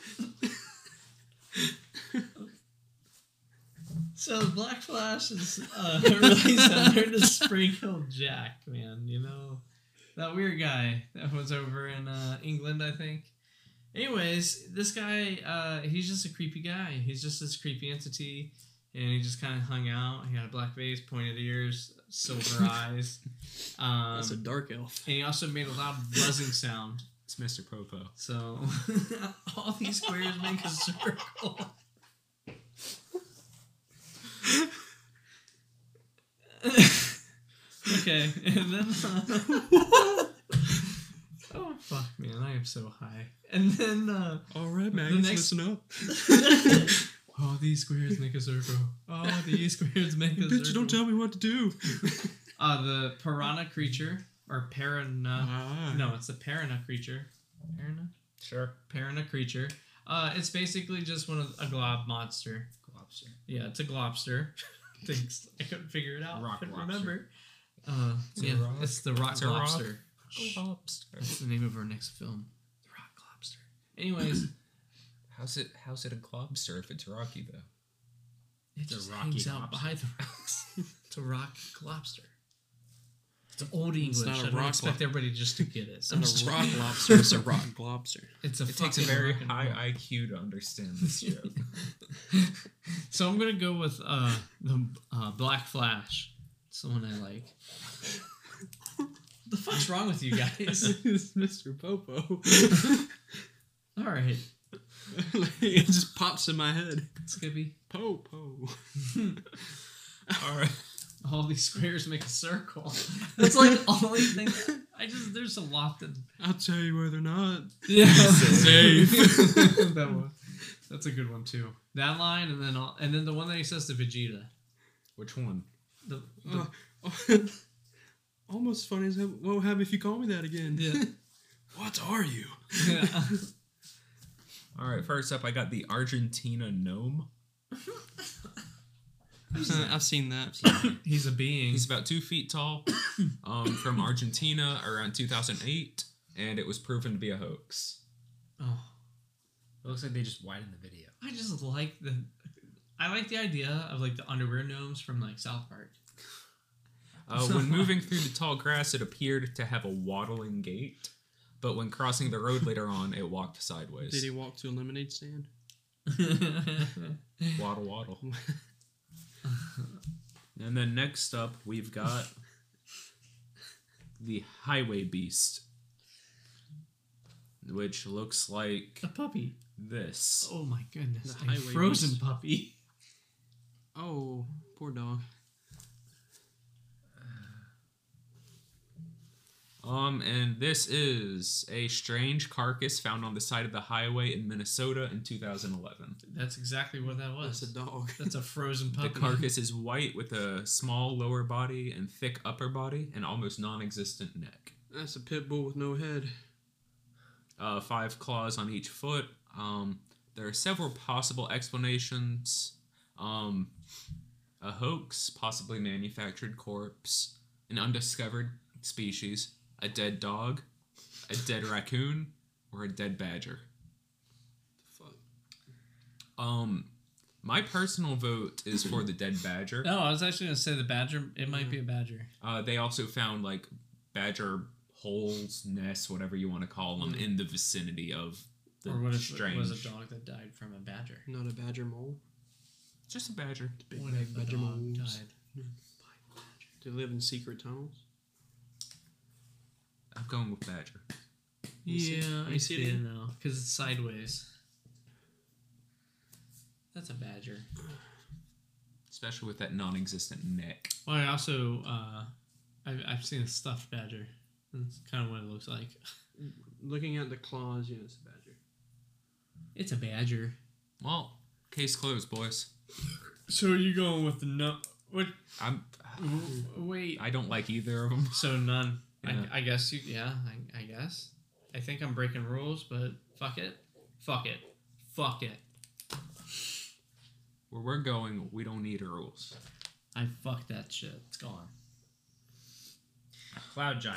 So Black Flash is uh, really centered to Springfield Jack, man. You know, that weird guy that was over in uh, England, I think. Anyways, this guy, uh, he's just a creepy guy. He's just this creepy entity, and he just kind of hung out. He had a black face, pointed ears, silver eyes. Um, That's a dark elf. and he also made a loud buzzing sound. It's Mister Popo. So all these squares make a circle. Okay, and then uh, oh fuck, man, I am so high. And then uh, All right, The Magnus, next- listen up. all these squares make a circle. All these squares make a Bitch, circle. don't tell me what to do. Uh, the piranha creature or parana. Ah. No, it's the parana creature. Parana. Sure. Parana creature. Uh, it's basically just one of a glob monster. Globster. Yeah, it's a globster. Thanks. I couldn't figure it out. Rock couldn't lobster. remember. Uh, It's a yeah, rock. it's the rock It's a rock. lobster. Lobster. That's the name of our next film. The rock lobster. Anyways, How's it? How's it a globster if it's rocky though? it It's a just rocky hangs out lobster. behind the rocks. It's a rock lobster. It's an old English. It's not a I don't rock expect lo- everybody just to get it. It's I'm not just a rock joking. lobster, it's a rock lobster. It's a It takes a fucking very rock and high roll. I Q to understand this joke. So I'm gonna go with uh, the uh, Black Flash. It's the one I like. What the fuck's wrong with you guys? It's Mister Popo. All right, It just pops in my head. Skippy. Popo. All right. All these squares make a circle. That's like the only thing. I just there's a lot that. I'll tell you whether or not. Yeah, Safe. that one. That's a good one too. That line, and then all, and then the one that he says to Vegeta. Which one? The, the Uh, almost funny as hell. What will happen if you call me that again? Yeah. What are you? yeah. All right. First up, I got the Argentina gnome. Uh, I've seen that. He's a being. He's about two feet tall, um, from Argentina around two thousand eight, and it was proven to be a hoax. Oh, It looks like they just widened the video. I just like the. I like the idea of like the underwear gnomes from like South Park. Uh, when moving through the tall grass, it appeared to have a waddling gait, but when crossing the road later on, it walked sideways. Did he walk to a lemonade stand? Waddle, waddle. And then next up, we've got the Highway Beast, which looks like A puppy. this. Oh my goodness. The A highway frozen beast. puppy. Oh, poor dog. Um, and this is a strange carcass found on the side of the highway in Minnesota in two thousand eleven. That's exactly what that was. That's a dog. That's a frozen puppy. The carcass is white with a small lower body and thick upper body and almost non-existent neck. That's a pit bull with no head. Uh, five claws on each foot. Um, there are several possible explanations. Um, a hoax, possibly manufactured corpse, an undiscovered species, a dead dog, a dead raccoon, or a dead badger. Fuck. Um, my personal vote is for the dead badger. No, I was actually gonna say the badger. It might be a badger. Uh, they also found like badger holes, nests, whatever you want to call them, in the vicinity of the Or what if strange. it was a dog that died from a badger? Not a badger mole. Just a badger. Big What bad if the badger dog moles. died? Do they live in secret tunnels? I'm going with badger. You see- Yeah, you I see see it it again? now because it's sideways. That's a badger. Especially with that non-existent neck. Well, I also uh, I've I've seen a stuffed badger. That's kind of what it looks like. Looking at the claws, yeah, it's a badger. It's a badger. Well, case closed, boys. So are you going with the no What? I'm. Wait. I don't like either of them. So none. Yeah. I, I guess you. Yeah. I, I guess. I think I'm breaking rules, but fuck it. Fuck it. Fuck it. Where we're going, we don't need rules. I fuck that shit. It's gone. Cloud Giant.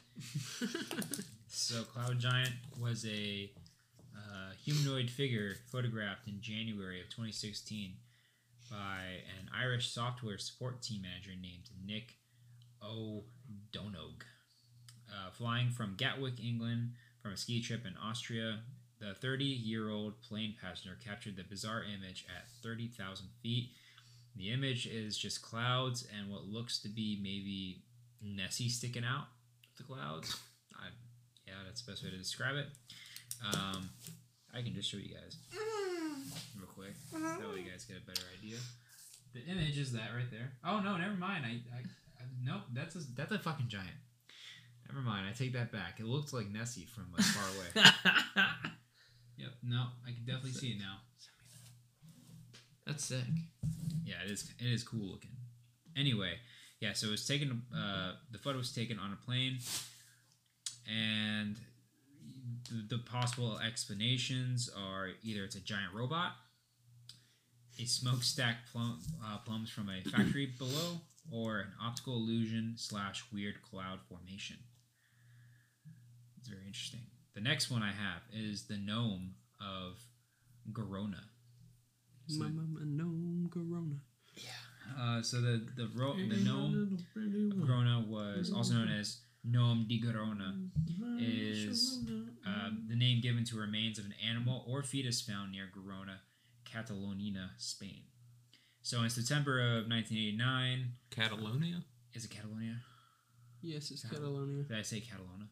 So Cloud Giant was a uh, humanoid figure photographed in January of twenty sixteen by an Irish software support team manager named Nick O'Donoghue. Uh, flying from Gatwick, England, from a ski trip in Austria, the thirty-year-old plane passenger captured the bizarre image at thirty thousand feet. The image is just clouds and what looks to be maybe Nessie sticking out of the clouds. I, yeah, that's the best way to describe it. Um, I can just show you guys real quick. That way you guys get a better idea. The image is that right there. Oh no, never mind. I, I, I nope. That's a that's a fucking giant. Never mind. I take that back. It looks like Nessie from like far away. Yep. No, I can definitely see it now. That's sick. Yeah, it is. It is cool looking. Anyway, yeah. So it was taken. Uh, the photo was taken on a plane, and the, the possible explanations are either it's a giant robot, a smokestack plum, uh, plums from a factory below, or an optical illusion slash weird cloud formation. It's very interesting. The next one I have is the gnome of Garona. So, My mama gnome Corona. uh, so the the, ro- the gnome of Garona was also known as Gnome di Garona. Is uh, the name given to remains of an animal or fetus found near Garona, Catalonia, Spain. So in September of nineteen eighty-nine, Catalonia? is it Catalonia? Yes, it's Cat- Catalonia. Did I say Catalona?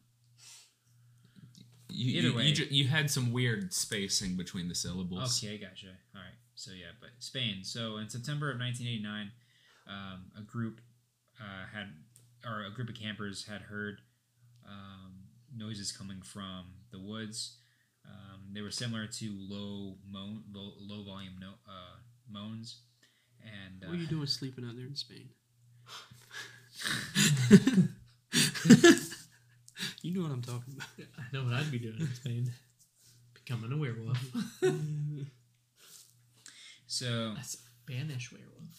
You, Either you, way. you, ju- you had some weird spacing between the syllables. Okay, gotcha. All right. So yeah, but Spain. So in September of nineteen eighty-nine, um, a group uh, had, or a group of campers had heard um, noises coming from the woods. Um, they were similar to low moan, low, low volume no, uh, moans, and uh, What are you doing sleeping out there in Spain? You know what I'm talking about. I know what I'd be doing in Spain. Becoming a werewolf. so A Spanish werewolf.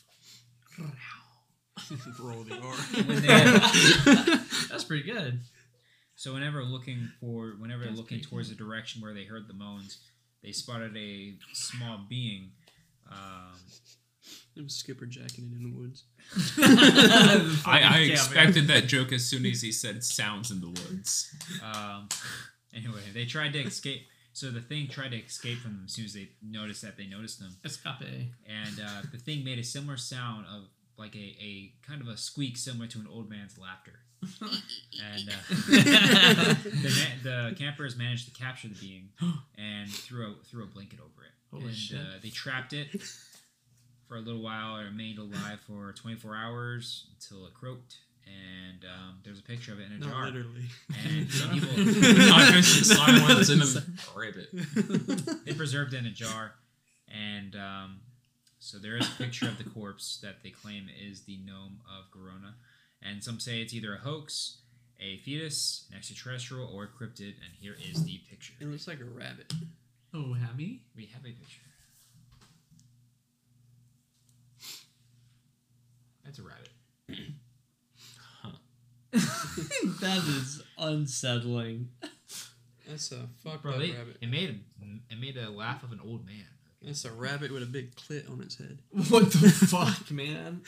Roll the R. when they, That's pretty good. so whenever looking for, whenever That's looking pretty towards the direction where they heard the moans, they spotted a small being. Um, It was skipper jacking it in the woods. I, I expected that joke as soon as he said sounds in the woods. Um, anyway, they tried to escape. So the thing tried to escape from them as soon as they noticed that they noticed them. Escape. And uh, the thing made a similar sound of like a, a kind of a squeak similar to an old man's laughter. And uh, the, ma- the campers managed to capture the being and threw a, threw a blanket over it. Holy and shit. Uh, they trapped it for a little while. It remained alive for twenty-four hours until it croaked. And um, there's a picture of it in a No, jar. literally. And people, Not just silence in a ribbit. they preserved it in a jar, and um, so there is a picture of the corpse that they claim is the gnome of Garona, and some say it's either a hoax, a fetus, an extraterrestrial, or a cryptid. And here is the picture. It looks like a rabbit. Oh, Hammy? We have a picture. That's a rabbit. That is unsettling. That's a fucked Bro, up they, rabbit. it made it made a laugh of an old man. That's a rabbit with a big clit on its head. What the fuck, man?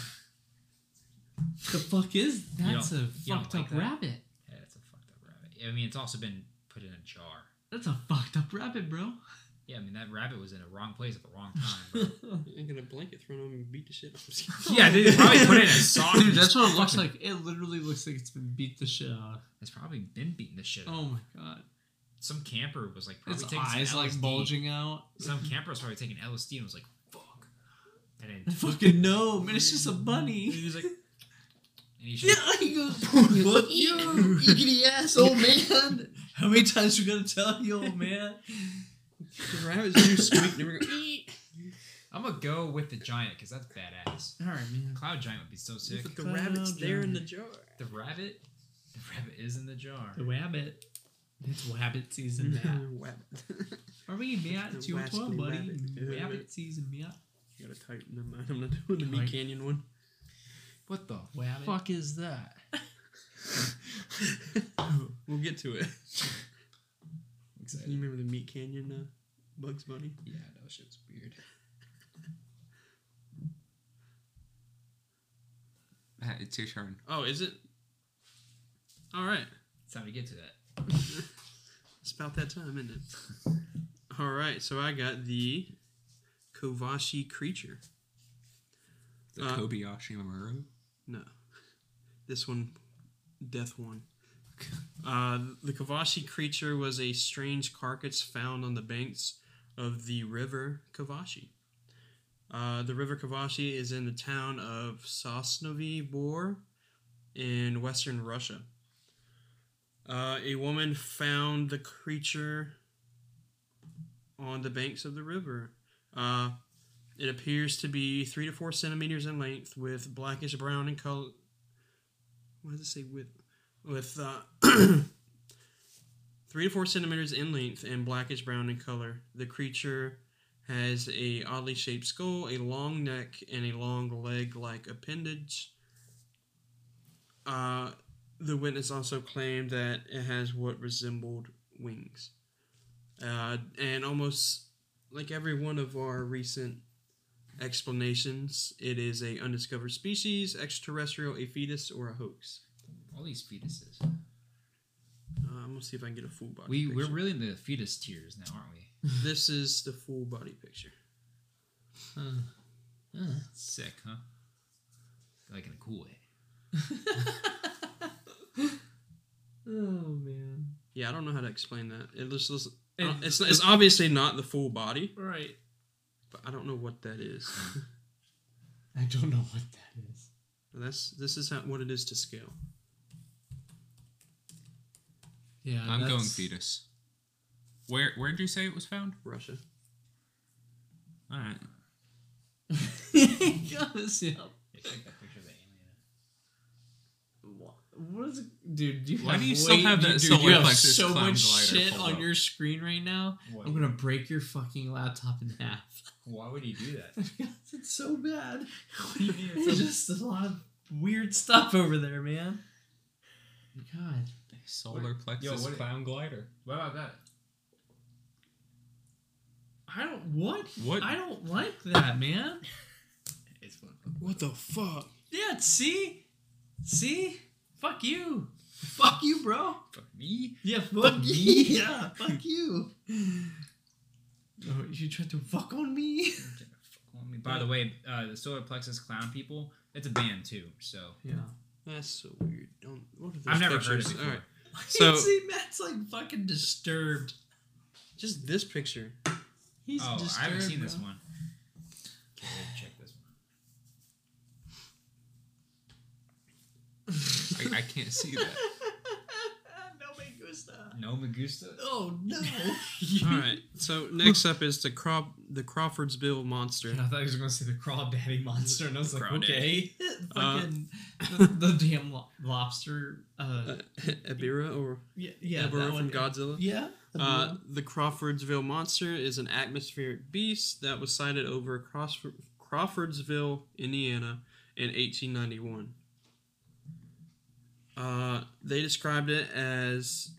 The fuck is that's don't- a you don't fucked like up that? rabbit. Yeah, it's a fucked up rabbit. I mean, it's also been put in a jar. That's a fucked up rabbit, bro. Yeah, I mean that rabbit was in a wrong place at the wrong time. Bro. You ain't gonna blanket thrown on him and beat the shit off him. Yeah, they probably put it in a sock. Dude, and that's just what it looks fucking- like. It literally looks like it's been beat the shit out. It's probably been beating the shit out. Oh my god. Some camper was like probably Its taking eyes some like L S D. bulging out. Some camper was probably taking L S D and was like, "Fuck," and then Fucking no, man, it's just a and bunny. he was like, and he should, he goes, fuck you, yiggity ass old man. How many times you gonna tell you, old man? The rabbits do squeak. Never go. "Eek." I'm gonna go with the giant because that's badass. All right, man. Cloud giant would be so sick. But the Cloud rabbit's there in the giant. jar. The rabbit, the rabbit is in the jar. The rabbit. It's rabbit season, Matt. Rabbit. Are we Matt? The It's your wascally turn, buddy. rabbit. Rabbit season, Matt. You gotta tighten them. I'm not doing the Meat Right. Canyon one. What the Rabbit. fuck is that? We'll get to it. Excited. You remember the Meat Canyon uh, Bugs Bunny? Yeah, that shit's weird. Uh, it's your turn. Oh, is it? All right. It's time to get to that. It's about that time, isn't it? All right. So I got the Kovashi creature. The Uh, Kobayashi Maru. No. This one, Death One. Uh, the Kovashi creature was a strange carcass found on the banks of the river Kovashi. Uh, the river Kovashi is in the town of Sosnovy Bor in western Russia. Uh, a woman found the creature on the banks of the river. Uh, it appears to be three to four centimeters in length with blackish brown in color. What does it say with? With uh, three to four centimeters in length and blackish brown in color. The creature has a oddly shaped skull, a long neck, and a long leg-like appendage. Uh, the witness also claimed that it has what resembled wings. Uh, and almost like every one of our recent explanations, it is a undiscovered species, extraterrestrial, a fetus, or a hoax. All these fetuses. Uh, I'm gonna see if I can get a full body. We picture. we're really in the fetus tiers now, aren't we? This is the full body picture. Huh. Huh. Sick, huh? Like in a cool way. Oh, man. Yeah, I don't know how to explain that. It just looks. It- uh, it's it's obviously not the full body, Right. but I don't know what that is. I don't know what that is. That's this is how, what it is to scale. Yeah, I'm going that's- fetus. Where where did you say it was found? Russia. All right. Yes, yeah. Yeah, check that picture of the alien. What- What is it? Dude, you Why have do you still way- have that dude, solar you have plexus so clown much glider shit pulled on up? your screen right now. What? I'm gonna break your fucking laptop in half. Why would he do that? It's so bad. It's just a lot of weird stuff over there, man. God. Solar What- plexus yo, what- clown glider. What about that? I don't what? What? I don't like that, man. It's fun. What the fuck? Yeah, see? See? Fuck you. Fuck you, bro. Fuck me. Yeah, fuck, Fuck me. me. Yeah, fuck you. Oh, you tried to fuck on me? By the way, uh, the solar plexus clown people, it's a band too. So Yeah. That's so weird. Don't. What are those I've never pictures? heard it before. All right. So- see, Matt's like fucking disturbed. Just this picture. He's oh, disturbed. I haven't seen this bro. one. Okay, check this one. I, I can't see that. No me gusta. No me gusta. Oh no. All right. So next up is the Craw- the Crawfordsville monster. I thought he was going to say the crawdaddy monster, and I was like, Crawdaddy. okay. Uh, Fucking the, the damn lo- lobster. Uh, Uh, Ebirah or yeah, yeah, Ebirah that from one. Godzilla. Yeah. Uh, the Crawfordsville monster is an atmospheric beast that was sighted over Crawford- Crawfordsville, Indiana, in eighteen ninety-one. Uh, they described it as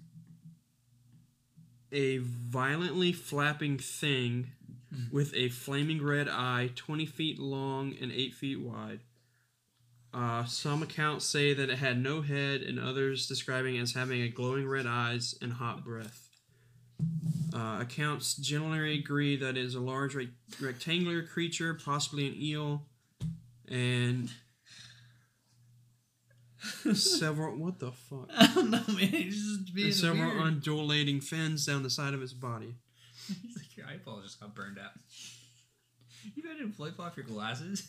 a violently flapping thing with a flaming red eye, twenty feet long and eight feet wide. Uh, some accounts say that it had no head, and others describing it as having a glowing red eyes and hot breath. Uh, accounts generally agree that it is a large rec- rectangular creature, possibly an eel, and several. What the fuck? I don't know, man. He's just being And several weird. undulating fins down the side of its body. He's like, your eyeball just got burned out. You better wipe off your glasses.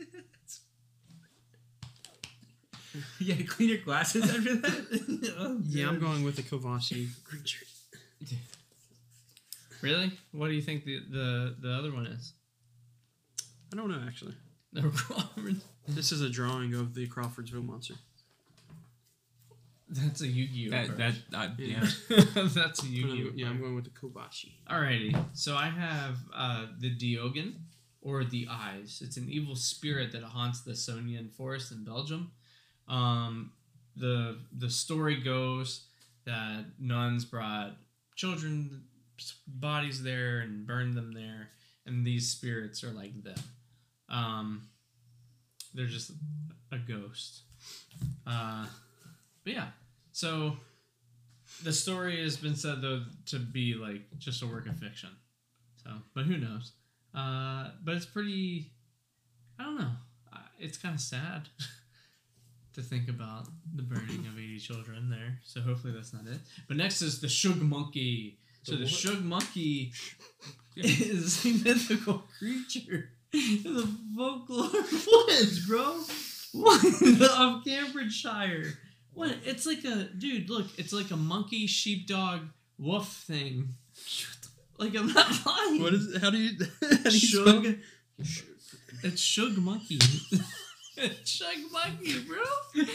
You gotta clean your glasses after that? Oh, Yeah, I'm God. going with the Kovashi creature. Really? What do you think the, the, the other one is? I don't know actually. The Crawford. This is a drawing of the Crawfordsville monster. That's a Yu-Gi-Oh. That card. that uh, yeah. That's a I'm Yu-Gi-Oh. gonna- yeah, I'm card. going with the Kobashi. Alrighty, so I have uh, the Diogen, or the Eyes. It's an evil spirit that haunts the Sonian forest in Belgium. Um, the the story goes that nuns brought children's bodies there and burned them there, and these spirits are like them. Um, they're just a ghost. Uh, but yeah, so the story has been said though to be like just a work of fiction. So, but who knows? Uh, but it's pretty. I don't know. Uh, It's kind of sad to think about the burning of eighty children there. So hopefully that's not it. But next is the Shug Monkey. So The the what? Shug Monkey is a mythical creature in the folklore woods, bro. What? Of Cambridgeshire. What? It's like a dude. Look, it's like a monkey, sheepdog, wolf thing. Like I'm not lying. What is it? How do you? How do you spell- Shug? It's Shug Monkey. It's Shug Monkey, bro.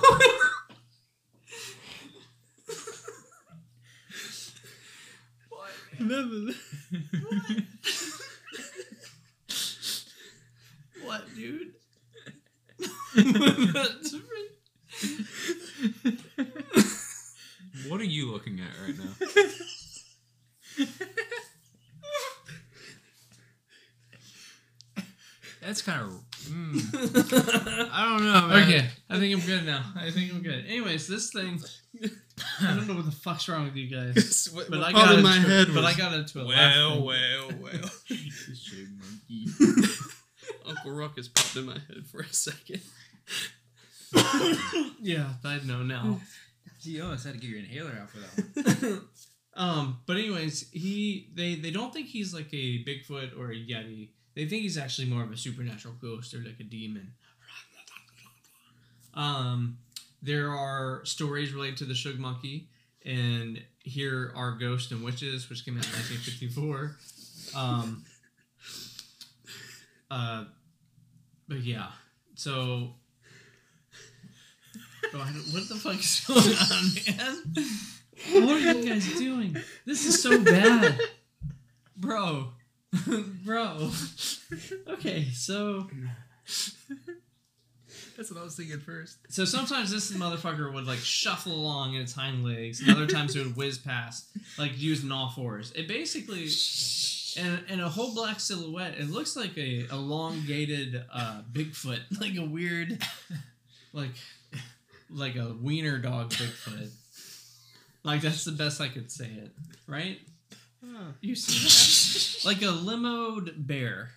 What? Never. What? What, dude? That's What are you looking at right now? That's kind of. Mm, I don't know, man. Okay, I think I'm good now. I think I'm good. Anyways, this thing. I don't know what the fuck's wrong with you guys. what, But what I popped got in into, my head But I was, got into a well, laugh. well, well. Shug monkey. Uncle Ruckus popped in my head for a second. Yeah, I know now. You almost had to get your inhaler out for that one. um, but anyways, he they they don't think he's like a Bigfoot or a Yeti. They think he's actually more of a supernatural ghost or like a demon. Um, there are stories related to the Shug Monkey, and here are Ghost and Witches, which came out in nineteen fifty-four. Um, uh, but yeah, so. Bro, I don't- what the fuck is going on, man? What are you guys doing? This is so bad. Bro. Bro. Okay, so That's what I was thinking first. so sometimes this motherfucker would like shuffle along in its hind legs, and other times it would whiz past, like using all fours. It basically and and a whole black silhouette. It looks like a elongated uh Bigfoot, like a weird like like a wiener dog Bigfoot. Like that's the best I could say it, right? You see that? Like a limoed bear.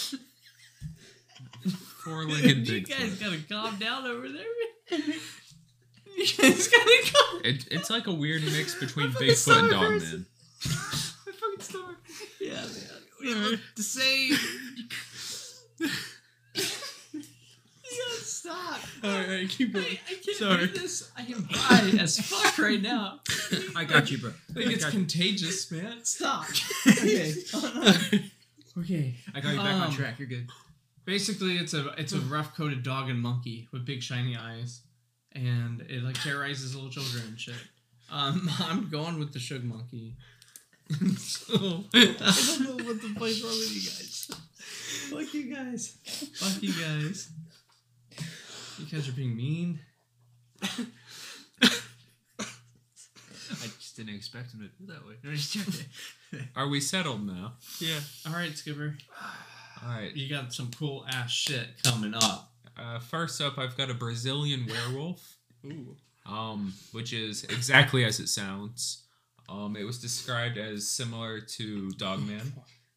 Four-legged You Bigfoot. guys gotta calm down over there. You guys gotta calm. It, it's like a weird mix between My fucking Bigfoot and stomach hurts. Dogman. My fucking stomach. Yeah, man. We have to say. You gotta stop. Alright, keep going. I, I can't Sorry. do this. I am high as fuck right now. I got you, bro. I think it's I got you. contagious, man. Stop. Okay. Okay. I got you back on Um, track. You're good. Basically, it's a it's a rough coated dog and monkey with big shiny eyes, and it like terrorizes little children and shit. Um, I'm going with the Shug Monkey. So I don't know what the fuck's wrong with you guys. Fuck you guys. Fuck you guys. You guys are being mean. I just didn't expect him to do that way. No, just joking. Are we settled now? Yeah. All right, Skipper. All right. You got some cool ass shit coming up. Uh, first up, I've got a Brazilian werewolf, Ooh. um, which is exactly as it sounds. Um, it was described as similar to Dogman,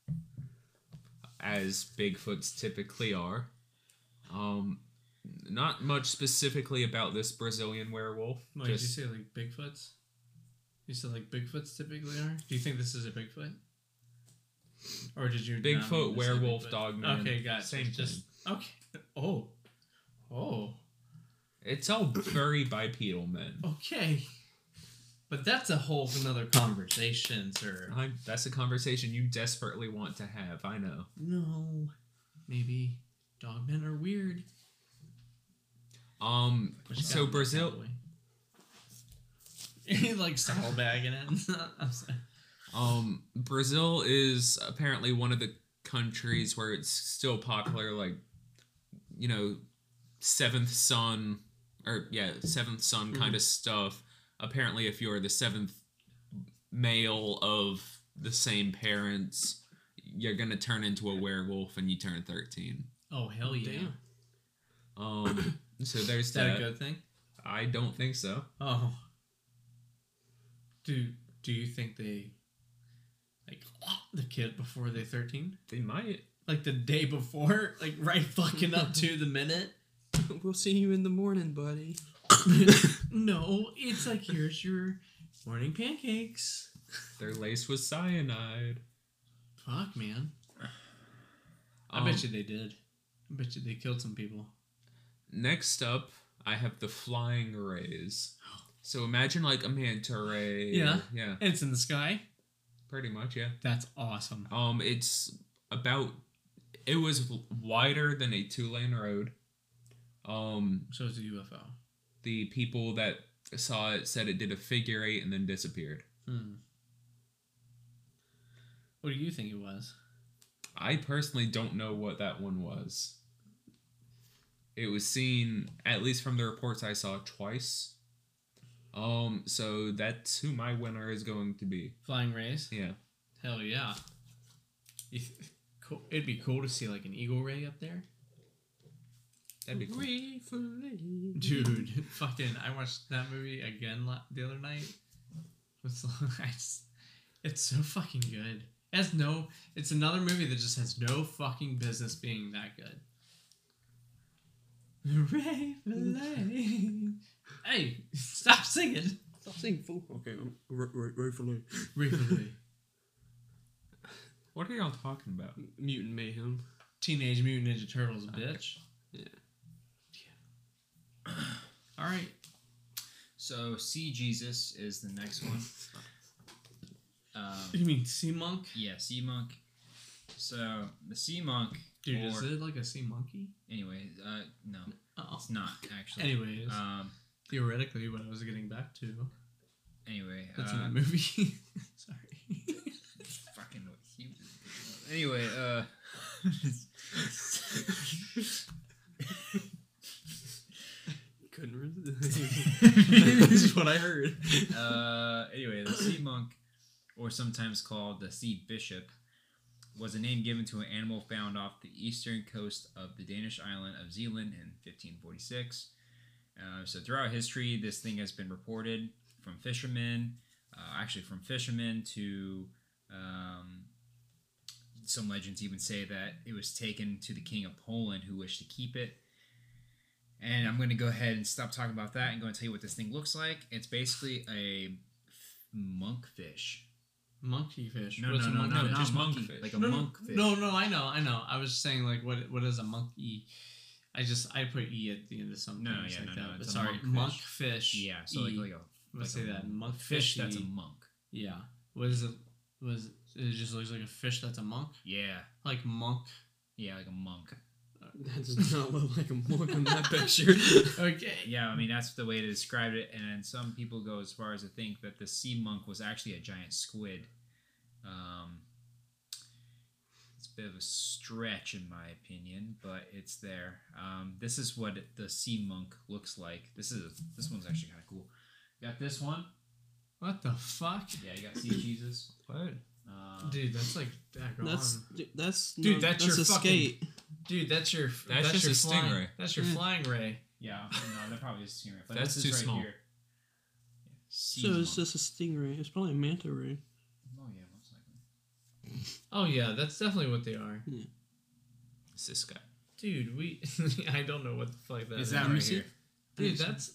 as Bigfoots typically are. Um, not much specifically about this Brazilian werewolf. What did you just say, like Bigfoots? You said like Bigfoots typically are? Do you think this is a Bigfoot? Or did you not mean Bigfoot, to say werewolf, Bigfoot? Dogman. Okay, got it. Same Just okay. Oh, oh, It's all furry bipedal men. okay. But that's a whole another conversation, sir. I, that's a conversation you desperately want to have. I know. No, maybe dogmen are weird. Um. Which So got Brazil. He like saddlebagging it. I'm sorry. Um. Brazil is apparently one of the countries where it's still popular, like, you know, seventh son, or yeah, seventh son kind of stuff. Apparently, if you're the seventh male of the same parents, you're gonna turn into a werewolf and you turn thirteen. Oh hell yeah! Damn. Um. So there's Is that that. a good thing? I don't think so. Oh. Do Do you think they like the kid before they're thirteen? They might. Like the day before, like right fucking up to the minute. We'll see you in the morning, buddy. No, it's like here's your morning pancakes. They're laced with cyanide. Fuck, man. I Um, bet you they did. I bet you they killed some people. Next up, I have the flying rays. So imagine like a manta ray. Yeah. Yeah. And it's in the sky. Pretty much, yeah. That's awesome. Um, it's about. It was wider than a two-lane road. Um, So it's a U F O. the people that saw it said it did a figure eight and then disappeared. Hmm. What do you think it was? I personally don't know what that one was. It was seen, at least from the reports I saw, twice. Um, so that's who my winner is going to be. Flying rays? Yeah. Hell yeah. You th- cool. It'd be cool to see like an eagle ray up there. That'd be cool. Dude, fucking, I watched that movie again la- the other night. It's, I just, it's so fucking good. It has no, it's another movie that just has no fucking business being that good. Ray Fillet. Hey, stop singing. Stop saying fool. Okay, rightfully. Ray Fillet. What are y'all talking about? Mutant Mayhem. Teenage Mutant Ninja Turtles, bitch. Yeah. All right. So, Sea Jesus is the next one. Um, You mean Sea Monk? yeah, Sea Monk. So, the Sea Monk. Dude, or, is it like a sea monkey? Anyway, uh, no, Oh. it's not actually. Anyways, Um, theoretically, what I was getting back to. anyway, That's uh, in that movie. Sorry. fucking what he was. Anyway, uh. Couldn't resist. This is what I heard. Uh, anyway, the sea monk, or sometimes called the sea bishop, was a name given to an animal found off the eastern coast of the Danish island of Zealand in fifteen forty-six. Uh, so throughout history, this thing has been reported from fishermen, uh, actually from fishermen to um, some legends even say that it was taken to the king of Poland who wished to keep it. And I'm going to go ahead and stop talking about that and go and tell you what this thing looks like. It's basically a monkfish. Monkey fish. No, What's no, a no, monkey no, fish? not just monkey. monkfish. Like a no, no, monkfish. No, no, I know, I know. I was just saying, like, what what is a monkey? I just I put e at the end of something. No, just yeah, like no, that. no, But it's a sorry, monkfish. monkfish. Yeah, so like, E. like a Let's like say a that monkfish. fish that's a monk. Yeah. What is it? Was it just looks like a fish that's a monk? Yeah, Like monk. yeah, like a monk. That does not look like a monk in that picture. Okay. Yeah, I mean that's the way to describe it. And some people go as far as to think that the sea monk was actually a giant squid. Um, it's a bit of a stretch in my opinion, but it's there. Um, this is what the sea monk looks like. This is this one's actually kind of cool. You got this one. What the fuck? Yeah, you got sea Jesus. What? Um, Dude, that's like daggone. That's that's Dude, no, that's that's your a fucking- skate. Dude, that's your That's just your a flying, stingray. That's your Yeah. flying ray. yeah, no, that probably is a stingray. But That's this is too right small. Here. Sea So it's monk. just a stingray. It's probably a manta ray. Oh yeah, most likely. Oh yeah, that's definitely what they are. It's this guy. Dude, we I don't know what the fuck that Is is. that me right see. here? Dude, that's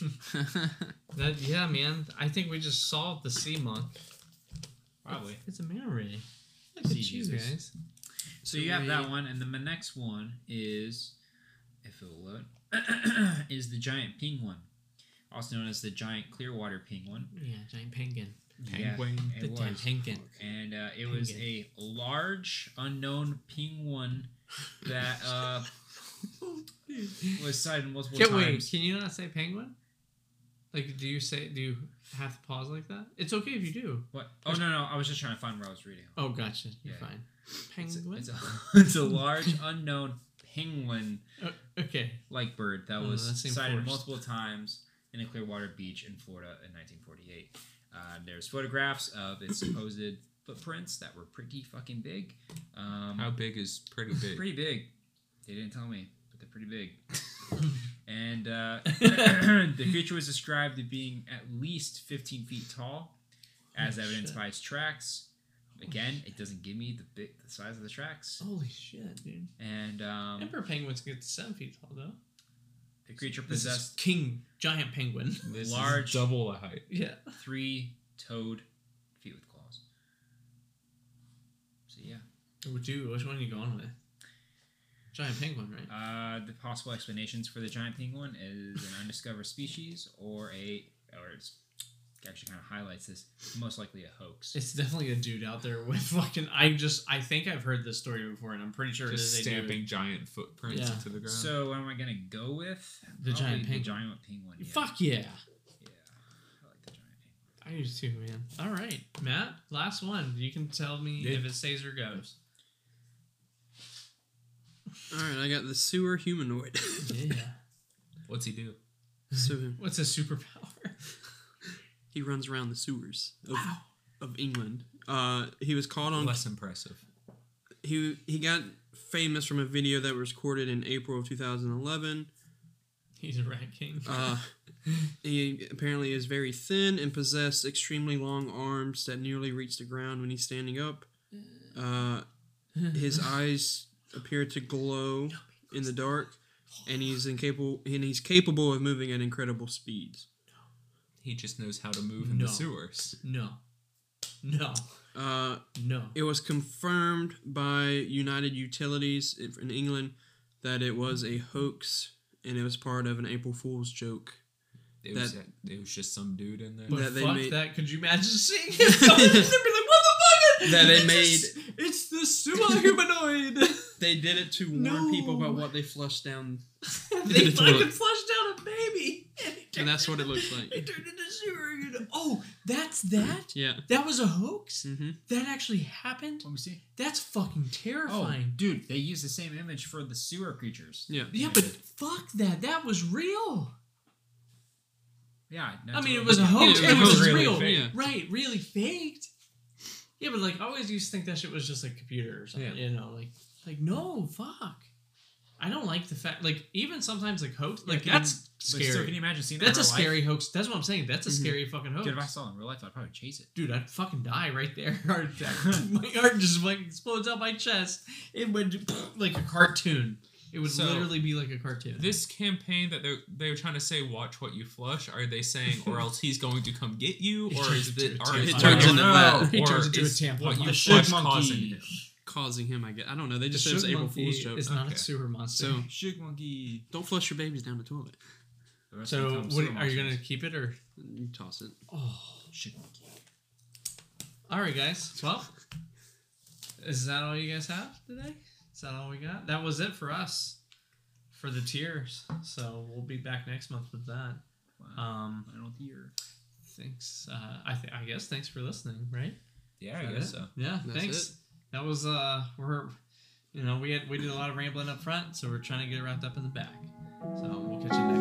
that yeah, man. I think we just solved the sea monk. Probably. It's, it's a manta ray. Look Sea at you Jesus. guys. So you have that one, and then the next one is, if it will load, is the giant penguin, also known as the giant Clearwater penguin. Yeah, giant penguin. Penguin. Yeah, The it giant was. penguin. And uh, it was Penguin. a large unknown penguin that uh, was cited multiple Can, wait, times. can you not say penguin? Like, do you say? Do you have to pause like that? It's okay if you do. What? Oh no, no, I was just trying to find where I was reading. Oh, gotcha. You're Yeah. fine. It's a, Penguin. it's, a, it's a large unknown penguin-like Oh, okay. bird that Oh, was that seemed sighted forced. multiple times in a Clearwater beach in Florida in nineteen forty-eight. Uh, there's photographs of its supposed footprints that were pretty fucking big. Um, How big is pretty big? Pretty big. They didn't tell me, but they're pretty big. And uh, the creature was described as being at least fifteen feet tall, as Holy evidenced shit. by its tracks. Again, it doesn't give me the big, the size of the tracks. Holy shit, dude. And um, Emperor penguins get to seven feet tall though. the creature This is possessed king giant penguin. This large- is double the height. Yeah. three-toed feet with claws. So yeah, Oh, dude, which one are you going with? Giant penguin, right? uh, the possible explanations for the giant penguin is an undiscovered species or a, or it's actually kind of highlights this, most likely a hoax. It's definitely a dude out there with fucking. I just. I think I've heard this story before, and I'm pretty sure Just it is a dude. stamping giant footprints Yeah. into the ground. So, what am I gonna go with? The giant The penguin. giant penguin. Yeah. Fuck yeah. Yeah, I like the giant penguin. I do too, man. All right, Matt. Last one. You can tell me Yeah. if it stays or goes. All right, I got the sewer humanoid. Yeah. What's he do? so What's a superpower? he runs around the sewers of, of England. Uh, he was caught on. Less impressive. He he got famous from a video that was recorded in April of two thousand eleven. He's a rat king. Uh, he apparently is very thin and possessed extremely long arms that nearly reach the ground when he's standing up. Uh, his eyes appear to glow in the dark, and he's incapable and he's capable of moving at incredible speeds. He just knows how to move in No. the sewers. No. No. Uh, No. it was confirmed by United Utilities in England that it was a hoax and it was part of an April Fool's joke. It was, That- it was just some dude in there. But that they fuck made- that. Could you imagine seeing him come in and be like, what the fuck? That they It's made- just- It's the sewer humanoid. They did it to warn No. people about what they flushed down, They the fucking toilet. flushed down a baby. And, he and turned that's what it looks like. He turned into sewer. You know. Oh, that's that? Yeah. That was a hoax? Mm-hmm. That actually happened? Let me see. That's fucking Oh, terrifying. dude, they use the same image for the sewer creatures. Yeah. Yeah, but fuck that. That was real. Yeah. I mean, it totally- was a hoax, it but it was was really real. fake. Yeah. Right, really faked. Yeah, but like I always used to think that shit was just like computer or something. Yeah. You know, like like no, fuck. I don't like the fact like even sometimes like hoax like can that's you- but scary. still, can you imagine seeing that That's a in real life? scary hoax. That's what I'm saying. That's a Mhm. scary fucking hoax. Dude, if I saw it in real life, I'd probably chase it. Dude, I'd fucking die right there. Heart attack. My heart just like explodes out my chest. It would like a cartoon. It would So, literally be like a cartoon. This campaign that they're they're trying to say, watch what you flush. Are they saying, or else he's going to come get you, He or turns is into it, a or tampon. is It I turns don't into know, that. He or turns into a is tampon. what you The flush Shug monkey. causing him? Causing him, I guess. I don't know. They The just said it was Shug April monkey Fool's joke. is not Okay. a sewer monster. So Shug monkey. don't flush your babies down the toilet. The rest So, become what, sewer are you gonna monsters. keep it or? You toss it. Oh, Shug monkey. all right, guys. Well, is that all you guys have today? Is that all we got? That was it for us for the tiers. So we'll be back next month with that. Wow. Um, Final tier. thanks. Uh, I th- I guess thanks for listening. Right? Yeah, Is I that guess it? so. Yeah. That's thanks. it. That was uh, we're, you know, we had we did a lot of rambling up front, so we're trying to get it wrapped up in the back. So we'll catch you next.